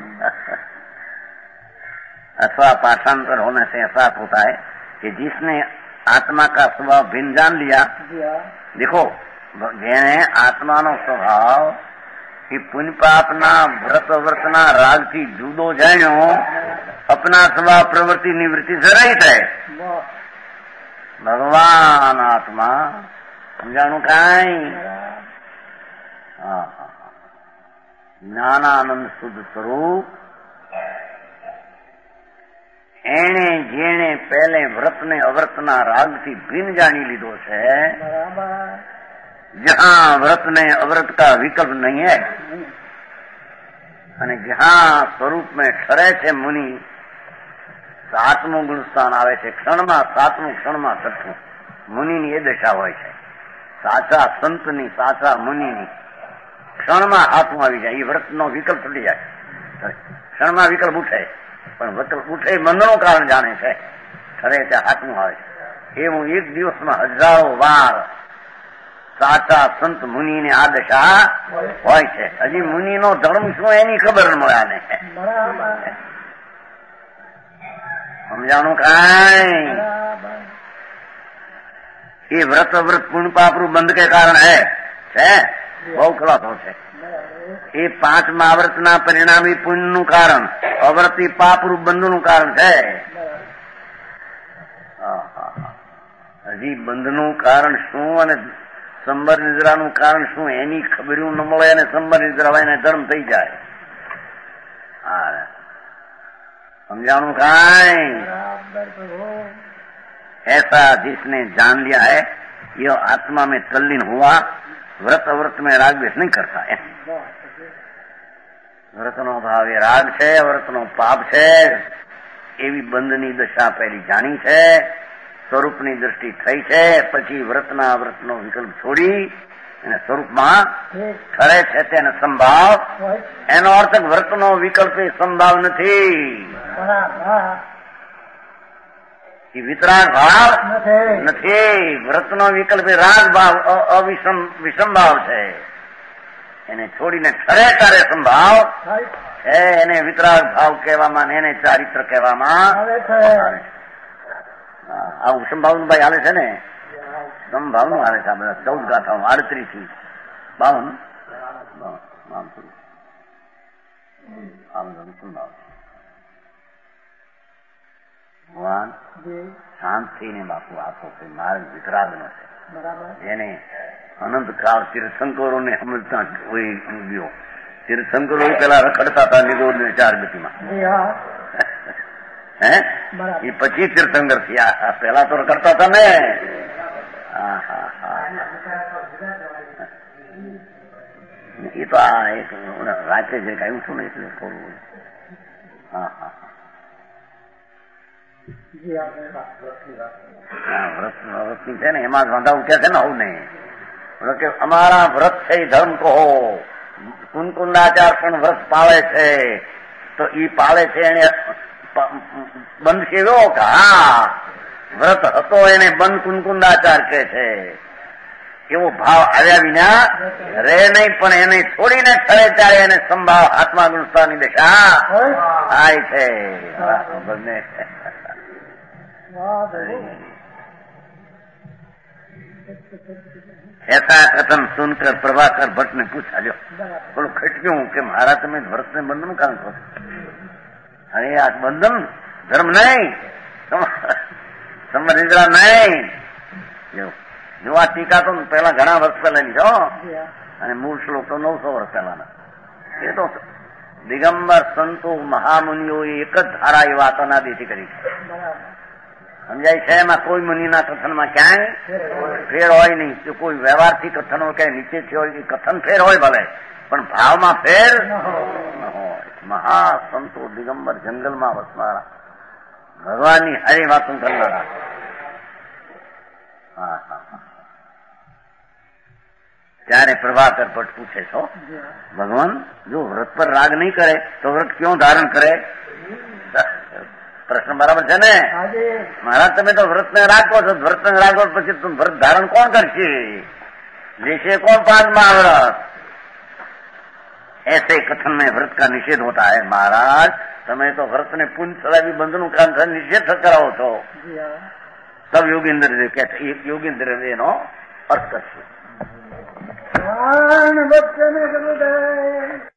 अथवा पाठांतर होने से ऐसा होता है कि जिसने आत्मा का स्वभाव भिन्न जान लिया. देखो જેને આત્માનો સ્વભાવ એ પુણ્ય પાપના વ્રત વર્તના રાગથી જુદો જાણ્યો, અપના સ્વભાવ પ્રવૃત્તિ નિવૃત્તિ જરાય થાય. ભગવાન આત્મા સમજાણું કાંઈ? જ્ઞાનાનંદ શુદ્ધ સ્વરૂપ એને જેણે પહેલે વ્રતને અવ્રતના રાગથી ભિન્ન જાણી લીધો છે, જહાં વ્રતને અવ્રત का विकल्प नहीं है અને જહાં સ્વરૂપ में ठहरे છે मुनि, 7મું ગુણ સ્થાન આવે છે. ક્ષણમાં 7મું, ક્ષણમાં 6મું મુનિની એ દશા હોય છે. સાચા સંતની, સાચા મુનિની ક્ષણમાં હાથમાં આવી જાય. એ વ્રતનો વિકલ્પ તૂટી જાય. ક્ષણમાં વિકલ્પ ઉઠે, પણ વિકલ્પ ઉઠે બંધનું કારણ જાણે છે. ઠરે ત્યાં હાથમાં આવે છે. એવું એક દિવસમાં હજારો વાર સાચા સંત મુનિને આ દશા હોય છે. હજી મુનિનો ધર્મ શું એની ખબર ન મળે આને. સમજાણું કાંઈ? એ વ્રત પુણ્ય પાપરું બંધ કે કારણ હે છે બહુ ખલાસો છે. એ 5 મહાવ્રતના પરિણામી પુણ્યનું કારણ, અવ્રતી પાપરું બંધનું કારણ છે. હજી બંધનું કારણ શું અને સંબર નિદ્રાનું કારણ શું એની ખબર્યું ન મળે અને સંબર નિદ્રા હોય એને ધર્મ થઈ જાય. समझाणु काई ऐसा जिसने जान लिया है ये आत्मा में तल्लीन हुआ, व्रत अव्रत में राग द्वेष नहीं करता है. વ્રતનો ભાવ એ રાગ છે, વ્રતનો પાપ છે એવી બંધની દશા પહેલી જાણી છે, સ્વરૂપની દ્રષ્ટિ થઈ છે. પછી વ્રતના વ્રતનો વિકલ્પ છોડી અને સ્વરૂપમાં ઠરે છે તેને સંભાવ. એનો અર્થ વ્રતનો વિકલ્પ એ સંભાવ નથી, એ વિતરાગ ભાવ નથી. વ્રતનો વિકલ્પ એ રાગ ભાવ વિષમભાવ છે. એને છોડીને ઠરે ત્યારે સંભાવ છે. એને વિતરાગ ભાવ કહેવામાં, એને ચારિત્ર કહેવામાં આવે છે. આ સંભાવનું ભાઈ હાલે છે ને, સંભાવનું આવે છે. આ બધા 14 ગાથાઓ 38 થી 52 ભગવાન શાંત થઈને બાપુ આપો કે માર્ગ વિતરાગનો છે, જેને અનંતકાળ તીર્થંકરોને સમજતા ગયો. તીર્થંકરો પેલા રખડતા હતા નિગોળને 4 ગતિમાં, હે એ પછી તીર્થંકર થયા. પેલા તો રખડતા હતા ને. એ તો આ એક રાતે જે કહ્યું છું ને એટલે થોડું વ્રતની છે ને એમાં વાંધા ઉઠ્યા છે ને. આવું નહીં કે અમારા વ્રત છે એ ધર્મ કહો. કુંકુંદાચાર પણ વ્રત પાળે છે, તો ઈ પાળે છે એને બંધ કેવો કે હા વ્રત હતો એને બંધ કુંકુંદાચાર કે છે. એવો ભાવ આવ્યા વિના રે નહીં. પણ એને છોડીને ઠરે ત્યારે એને સંભાવ આત્મા ગુણસ્તાની દશા થાય છે. બંને ऐसा कथन सुनकर प्रभाकर भट्ट ने पूछा, लो बोलो खटक्यों कि महाराज तुम्हें व्रत में बंधन कारण को? अरे आ बंधन धर्म नहीं, संवरिद्रा नहीं. जो आ टीका तो पहला घना वर्ष पहले लिखो અને મૂળ શ્લોક તો 900 વર્ષ પહેલાના. એ તો દિગંબર સંતો મહામુનિઓએ એક જ ધારા એ વાત અનાદિથી કરી છે. સમજાય છે? એમાં કોઈ મુનિના કથનમાં ક્યાંય ફેર હોય નહીં. જો કોઈ વ્યવહારથી કથન હોય કે નીચેથી હોય, કથન ફેર હોય ભલે, પણ ભાવમાં ફેર ન હોય. મહાસંતો દિગંબર જંગલમાં વસનારા, ભગવાનની હરી વાતો કરનારા. ત્યારે પ્રભાકર ભટ્ટ પૂછે છો, ભગવાન જો વ્રત પર રાગ નહીં કરે તો વ્રત ક્यों ધારણ કરે? પ્રશ્ન બરાબર છે ને? મહારાજ તમે તો વ્રતને રાખો છો, વ્રતને રાખો પછી તું વ્રત ધારણ કોણ કરશે? जैसे कौन 5 महाव्रत? ऐसे कथन में व्रत का निषेध होता है. महाराज તમે તો વ્રતને પુण्य ચડાવી બંધનું કામ નિષેધ કરાવો છો. તબ યોગેન્દ્ર કે યોગેન્દ્ર એનો અર્થ કરશે.